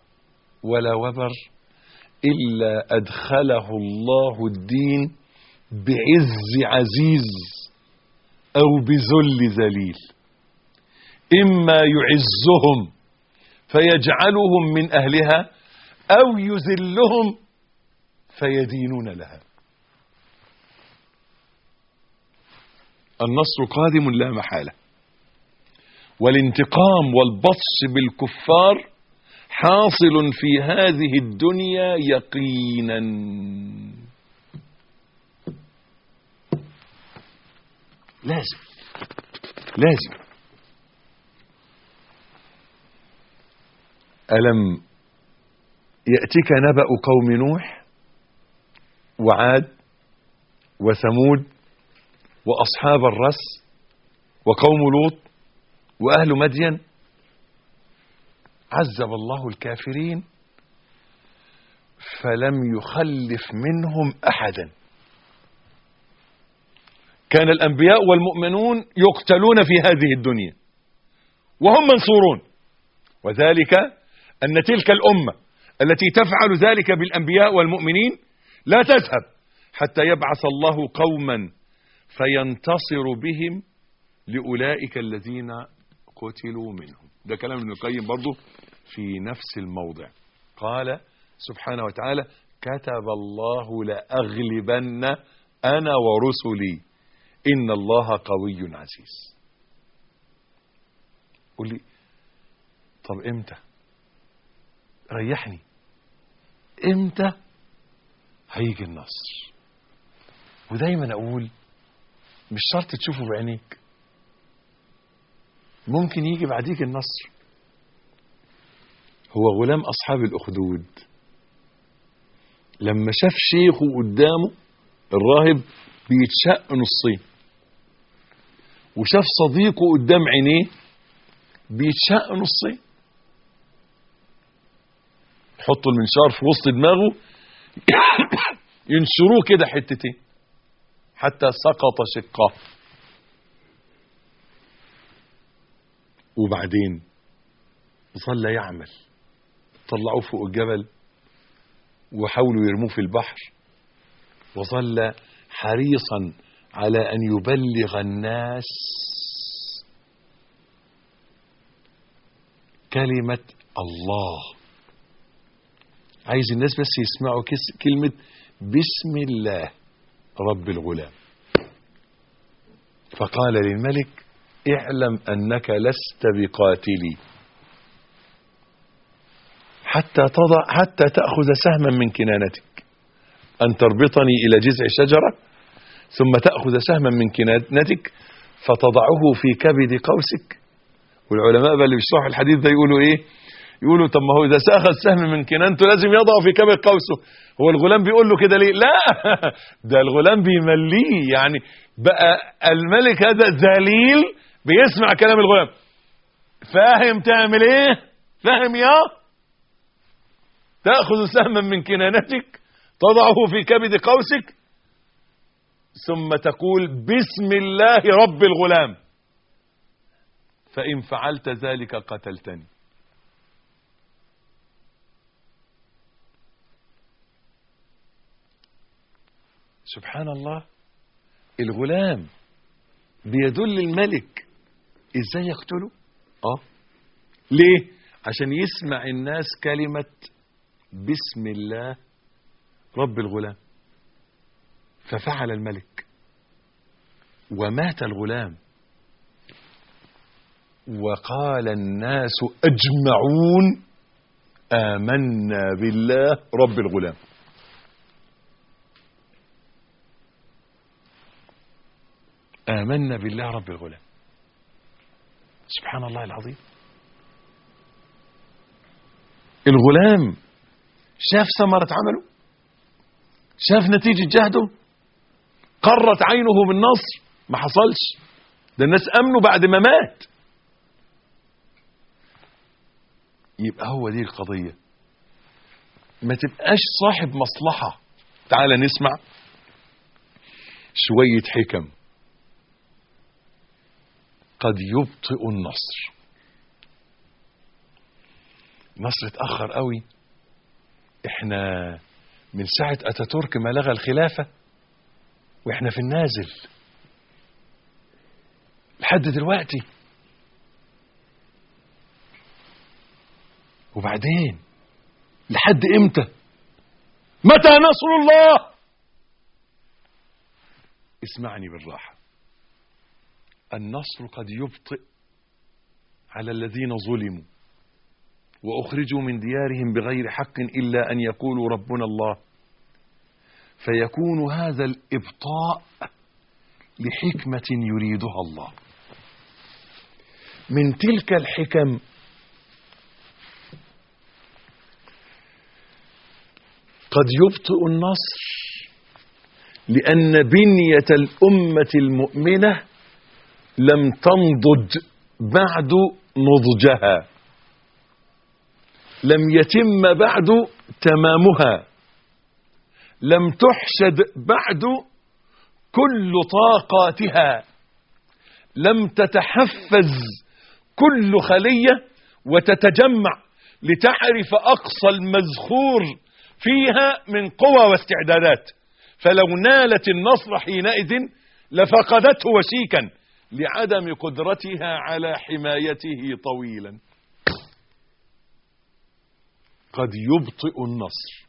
ولا وبر إلا أدخله الله الدين بعز عزيز أو بذل ذليل. إما يعزهم فيجعلهم من أهلها أو يذلهم فيدينون لها. النصر قادم لا محالة، والانتقام والبطش بالكفار حاصل في هذه الدنيا يقينا. لازم. ألم يأتك نبأ قوم نوح وعاد وثمود وأصحاب الرس وقوم لوط وأهل مدين؟ عذب الله الكافرين فلم يخلف منهم أحدا. كان الأنبياء والمؤمنون يقتلون في هذه الدنيا وهم منصورون، وذلك أن تلك الأمة التي تفعل ذلك بالأنبياء والمؤمنين لا تذهب حتى يبعث الله قوما فينتصر بهم لأولئك الذين قتلوا منهم. ده كلام ابن القيم برضو في نفس الموضع. قال سبحانه وتعالى: كتب الله لأغلبن أنا ورسلي إن الله قوي عزيز. قل لي طب امتى؟ ريحني، امتى هيجي النصر؟ ودايما اقول مش شرط تشوفه بعينيك، ممكن يجي بعديك النصر. هو غلام اصحاب الاخدود لما شاف شيخه قدامه الراهب بيتشق نصين، وشاف صديقه قدام عينيه بيتشق نصين، يحطوا المنشار في وسط دماغه ينشروه كده حتتين حتى سقط شقه. وبعدين ظل يعمل، طلعوه فوق الجبل وحاولوا يرموه في البحر، وظل حريصا على أن يبلغ الناس كلمة الله. عايز الناس بس يسمعوا كلمة بسم الله رب الغلام. فقال للملك: اعلم أنك لست بقاتلي حتى تأخذ سهما من كنانتك، أن تربطني إلى جذع شجرة ثم تأخذ سهما من كنانتك فتضعه في كبد قوسك. والعلماء بقى اللي بيشرحوا الحديث ده يقولوا ايه؟ يقولوا طب ما هو اذا ساخذ سهم من كنانته لازم يضعه في كبد قوسه. هو الغلام بيقول له كده ليه؟ لا ده الغلام بيمليه، يعني بقى الملك هذا ذليل بيسمع كلام الغلام. فاهم تعمل ايه؟ فاهم يا تأخذ سهما من كنانتك تضعه في كبد قوسك ثم تقول بسم الله رب الغلام، فإن فعلت ذلك قتلتني. سبحان الله، الغلام بيدل الملك ازاي يقتله. ليه؟ عشان يسمع الناس كلمة بسم الله رب الغلام. ففعل الملك ومات الغلام، وقال الناس أجمعون آمنا بالله رب الغلام. آمنا بالله رب الغلام. سبحان الله العظيم. الغلام شاف ثمرة عمله، شاف نتيجة جهده، قرت عينه بالنصر. ما حصلش، ده الناس أمنوا بعد ما مات. يبقى هو دي القضية، ما تبقاش صاحب مصلحة. تعال نسمع شوية حكم قد يبطئ النصر. النصر اتأخر قوي. احنا من ساعة اتاتورك ما لغى الخلافة واحنا في النازل لحد دلوقتي. وبعدين لحد امتى؟ متى نصر الله؟ اسمعني بالراحة. النصر قد يبطئ على الذين ظلموا وأخرجوا من ديارهم بغير حق إلا أن يقولوا ربنا الله، فيكون هذا الإبطاء لحكمة يريدها الله. من تلك الحكم قد يبطئ النصر لأن بنية الأمة المؤمنة لم تنضج بعد نضجها، لم يتم بعد تمامها، لم تحشد بعد كل طاقاتها، لم تتحفز كل خلية وتتجمع لتعرف أقصى المزخور فيها من قوى واستعدادات، فلو نالت النصر حينئذ لفقدته وشيكا لعدم قدرتها على حمايته طويلا. قد يبطئ النصر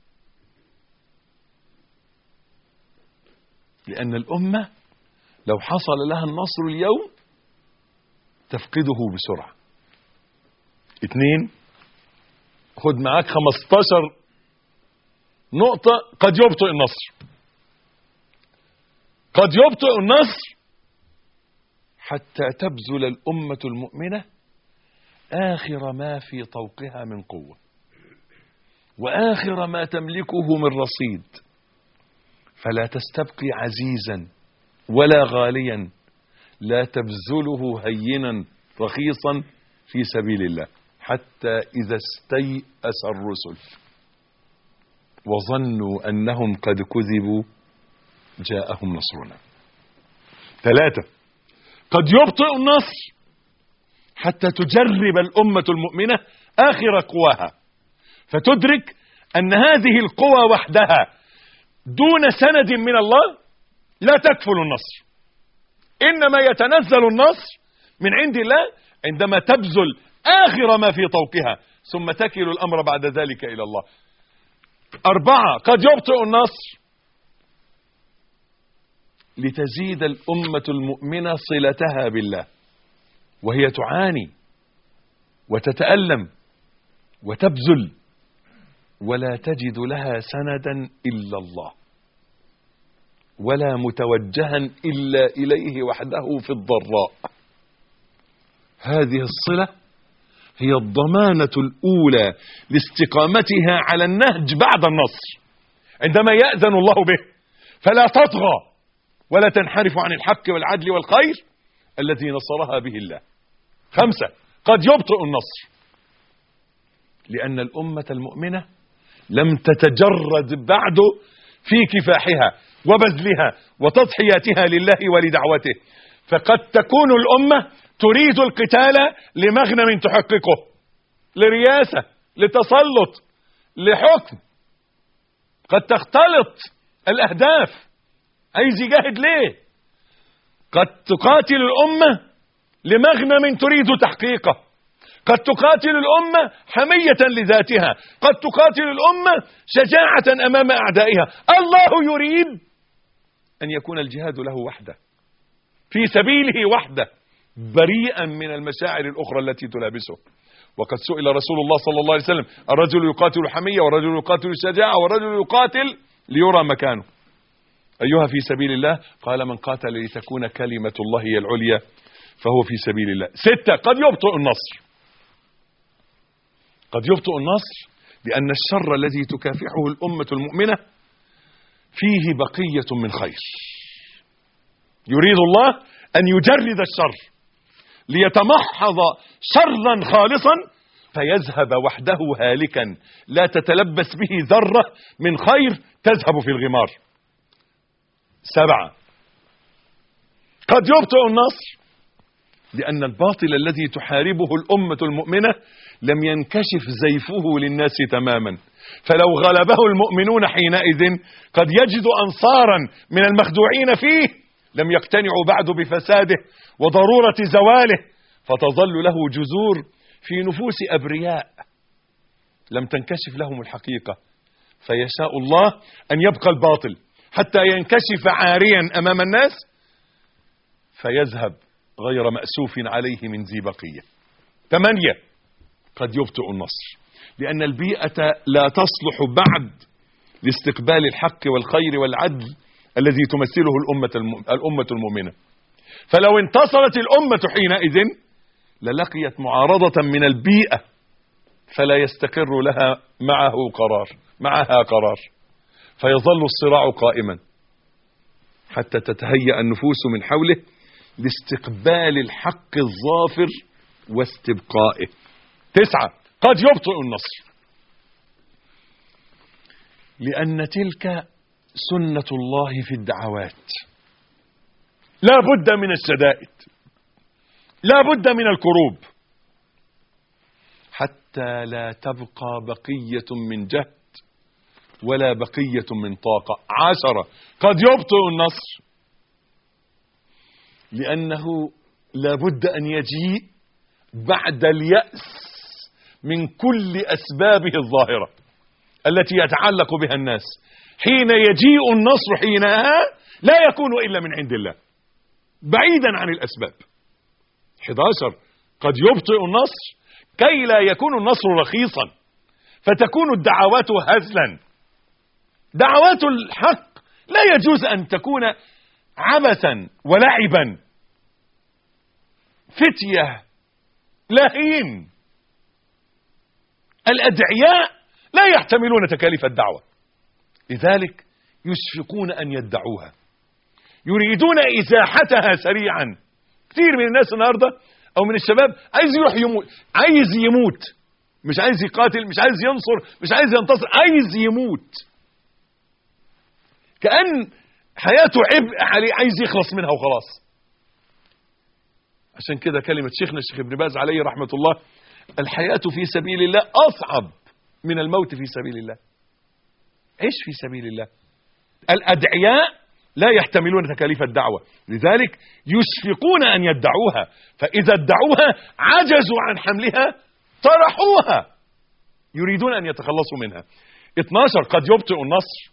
لأن الأمة لو حصل لها النصر اليوم تفقده بسرعة. 2 خد معاك 15 نقطة قد يبطئ النصر. قد يبطئ النصر حتى تبذل الأمة المؤمنة آخر ما في طوقها من قوة وآخر ما تملكه من رصيد، فلا تستبقي عزيزا ولا غاليا، لا تبذله هينا رخيصا في سبيل الله، حتى إذا استيأس الرسل وظنوا أنهم قد كذبوا جاءهم نصرنا. 3 قد يبطئ النصر حتى تجرب الأمة المؤمنة آخر قواها، فتدرك أن هذه القوى وحدها دون سند من الله لا تكفل النصر، إنما يتنزل النصر من عند الله عندما تبذل آخر ما في طوقها ثم تكل الأمر بعد ذلك إلى الله. 4 قد يبطئ النصر لتزيد الأمة المؤمنة صلتها بالله وهي تعاني وتتألم وتبذل ولا تجد لها سندا إلا الله ولا متوجها إلا إليه وحده في الضراء. هذه الصلة هي الضمانة الأولى لاستقامتها على النهج بعد النصر عندما يأذن الله به، فلا تطغى ولا تنحرف عن الحق والعدل والخير الذي نصرها به الله. 5 قد يبطئ النصر لأن الأمة المؤمنة لم تتجرد بعد في كفاحها وبذلها وتضحياتها لله ولدعوته، فقد تكون الأمة تريد القتال لمغنم تحققه، لرياسة، لتسلط، لحكم، قد تختلط الأهداف، عايز يجاهد ليه؟ قد تقاتل الأمة لمغنم تريد تحقيقه، قد تقاتل الأمة حمية لذاتها، قد تقاتل الأمة شجاعة أمام أعدائها. الله يريد أن يكون الجهاد له وحده في سبيله وحده بريئا من المشاعر الأخرى التي تلابسه. وقد سئل رسول الله صلى الله عليه وسلم: الرجل يقاتل حمية والرجل يقاتل شجاعة والرجل يقاتل ليرى مكانه، أيها في سبيل الله؟ قال: من قاتل لتكون كلمة الله هي العليا فهو في سبيل الله. 6 قد يبطئ النصر. قد يبطئ النصر لأن الشر الذي تكافحه الأمة المؤمنة فيه بقية من خير، يريد الله أن يجرد الشر ليتمحض شرا خالصا فيذهب وحده هالكا لا تتلبس به ذرة من خير تذهب في الغمار. 7 قد يبطئ النصر لأن الباطل الذي تحاربه الأمة المؤمنة لم ينكشف زيفه للناس تماما، فلو غلبه المؤمنون حينئذ قد يجد أنصارا من المخدوعين فيه لم يقتنعوا بعد بفساده وضرورة زواله، فتظل له جذور في نفوس أبرياء لم تنكشف لهم الحقيقة، فيشاء الله أن يبقى الباطل حتى ينكشف عاريا أمام الناس فيذهب غير مأسوف عليه من ذي بقية. 8 قد يبطئ النصر، لأن البيئة لا تصلح بعد لاستقبال الحق والخير والعدل الذي تمثله الأمة المؤمنة، فلو انتصرت الأمة حينئذ للقيت معارضة من البيئة فلا يستقر لها معها قرار، فيظل الصراع قائما حتى تتهيأ النفوس من حوله لاستقبال الحق الظافر واستبقائه. 9 قد يبطئ النصر، لأن تلك سنة الله في الدعوات، لا بد من الشدائد، لا بد من الكروب، حتى لا تبقى بقية من جهد ولا بقية من طاقة. 10 قد يبطئ النصر، لأنه لا بد أن يجيء بعد اليأس من كل أسبابه الظاهرة التي يتعلق بها الناس. حين يجيء النصر حينها لا يكون إلا من عند الله بعيدا عن الأسباب. 11 قد يبطئ النصر كي لا يكون النصر رخيصا فتكون الدعوات هزلا. دعوات الحق لا يجوز أن تكون عبثا ولعبا، فتية لاهين. الأدعياء لا يحتملون تكاليف الدعوة، لذلك يشفقون أن يدعوها، يريدون إزاحتها سريعا. كثير من الناس النهاردة أو من الشباب عايز يروح يموت، عايز يموت، مش عايز يقاتل، مش عايز ينصر، مش عايز ينتصر، عايز يموت، كأن حياته عبء عليه، عايز يخلص منها وخلاص. عشان كده كلمة شيخنا الشيخ ابن باز عليه رحمة الله: الحياة في سبيل الله أصعب من الموت في سبيل الله. عيش في سبيل الله. الأدعياء لا يحتملون تكاليف الدعوة، لذلك يشفقون أن يدعوها، فإذا ادعوها عجزوا عن حملها طرحوها، يريدون أن يتخلصوا منها. 12 قد يبطئ النصر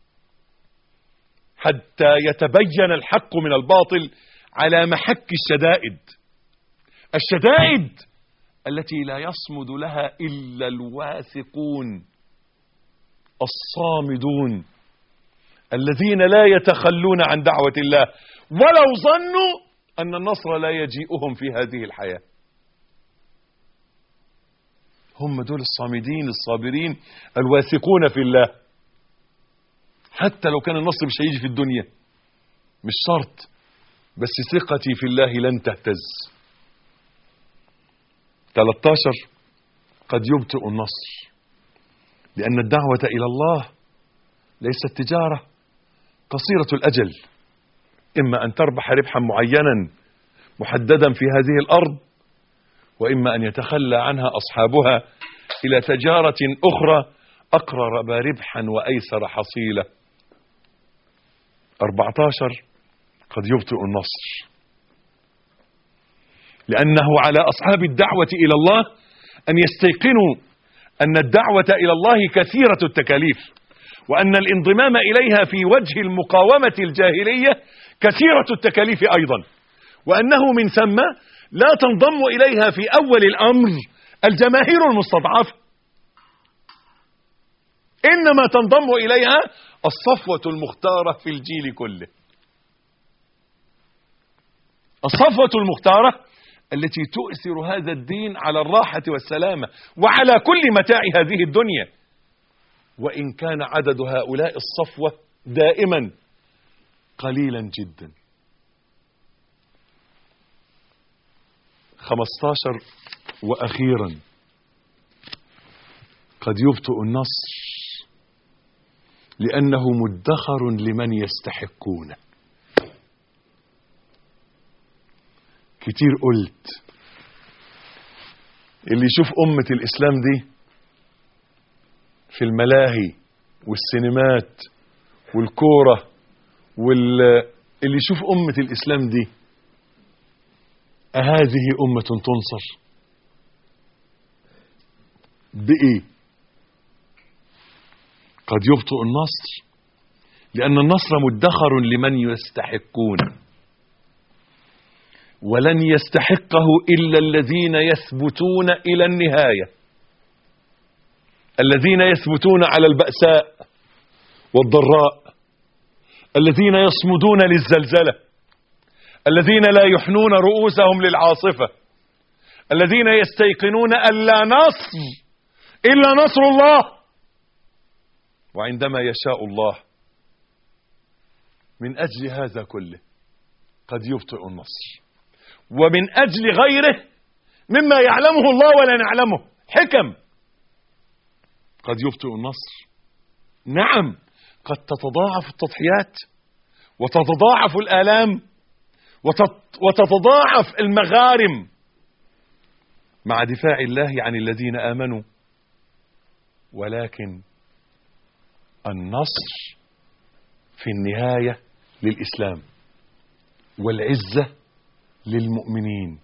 حتى يتبين الحق من الباطل على محك الشدائد، الشدائد التي لا يصمد لها إلا الواثقون الصامدون الذين لا يتخلون عن دعوة الله ولو ظنوا أن النصر لا يجيئهم في هذه الحياة. هم دول الصامدين الصابرين الواثقون في الله، حتى لو كان النصر مش هيجي في الدنيا مش شرط، بس ثقتي في الله لن تهتز. 13 قد يبطئ النصر، لأن الدعوة إلى الله ليست تجارة قصيرة الأجل، إما أن تربح ربحا معينا محددا في هذه الأرض، وإما أن يتخلى عنها أصحابها إلى تجارة أخرى أقرب ربحا وأيسر حصيلة. 14 قد يبطئ النصر، لأنه على أصحاب الدعوة إلى الله أن يستيقنوا أن الدعوة إلى الله كثيرة التكاليف، وأن الانضمام إليها في وجه المقاومة الجاهلية كثيرة التكاليف أيضا، وأنه من ثم لا تنضم إليها في أول الأمر الجماهير المستضعفة، إنما تنضم إليها الصفوة المختارة في الجيل كله، الصفوة المختارة التي تؤثر هذا الدين على الراحة والسلامة وعلى كل متاع هذه الدنيا، وإن كان عدد هؤلاء الصفوة دائما قليلا جدا. 15 وأخيرا قد يبطئ النصر، لأنه مدخر لمن يستحقونه. كتير قلت اللي يشوف أمة الإسلام دي في الملاهي والسينمات والكورة اللي يشوف أمة الإسلام دي أهذه أمة تنصر بإيه؟ قد يبطئ النصر، لأن النصر مدخر لمن يستحقون، ولن يستحقه إلا الذين يثبتون إلى النهاية، الذين يثبتون على البأساء والضراء، الذين يصمدون للزلزلة، الذين لا يحنون رؤوسهم للعاصفة، الذين يستيقنون أن لا نصر إلا نصر الله، وعندما يشاء الله من أجل هذا كله قد يبطئ النصر، ومن أجل غيره مما يعلمه الله ولا نعلمه حكم قد يبطئ النصر. نعم، قد تتضاعف التضحيات وتتضاعف الآلام وتتضاعف المغارم مع دفاع الله عن الذين آمنوا، ولكن النصر في النهاية للإسلام والعزة للمؤمنين.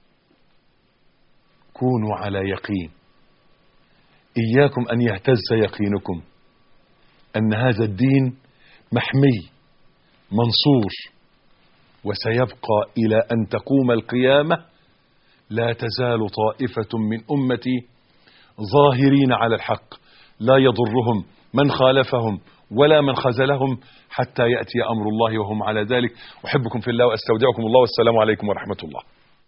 كونوا على يقين، إياكم أن يهتز يقينكم أن هذا الدين محمي منصور، وسيبقى إلى أن تقوم القيامة لا تزال طائفة من أمتي ظاهرين على الحق لا يضرهم من خالفهم ولا من خذلهم حتى يأتي أمر الله وهم على ذلك. أحبكم في الله وأستودعكم الله، والسلام عليكم ورحمة الله.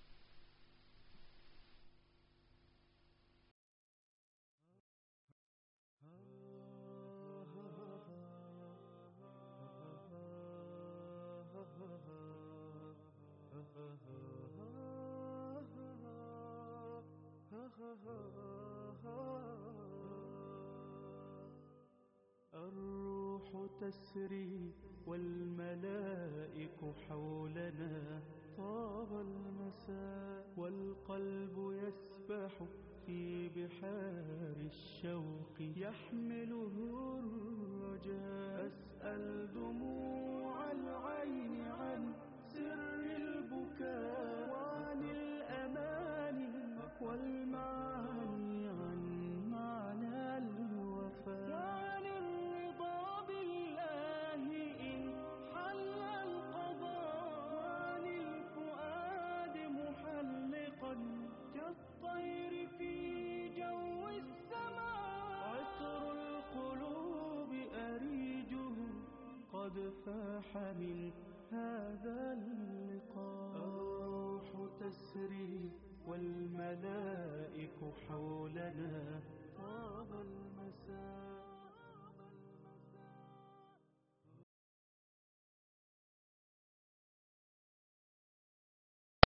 الروح تسري والملائك حولنا، طاب المساء والقلب يسبح في بحار الشوق يحمله الرجاء. أسأل دموع العين عن سر البكاء، وعن الأماني والمعاني، عن معنى الوفاء، وعن الرضا بالله إن حل القضاء، وعن الفؤاد محلقا كالطير في جو السماء. عطر القلوب أريجه قد فاح من هذا اللقاء. الروح تسري والملائك حولنا، طاب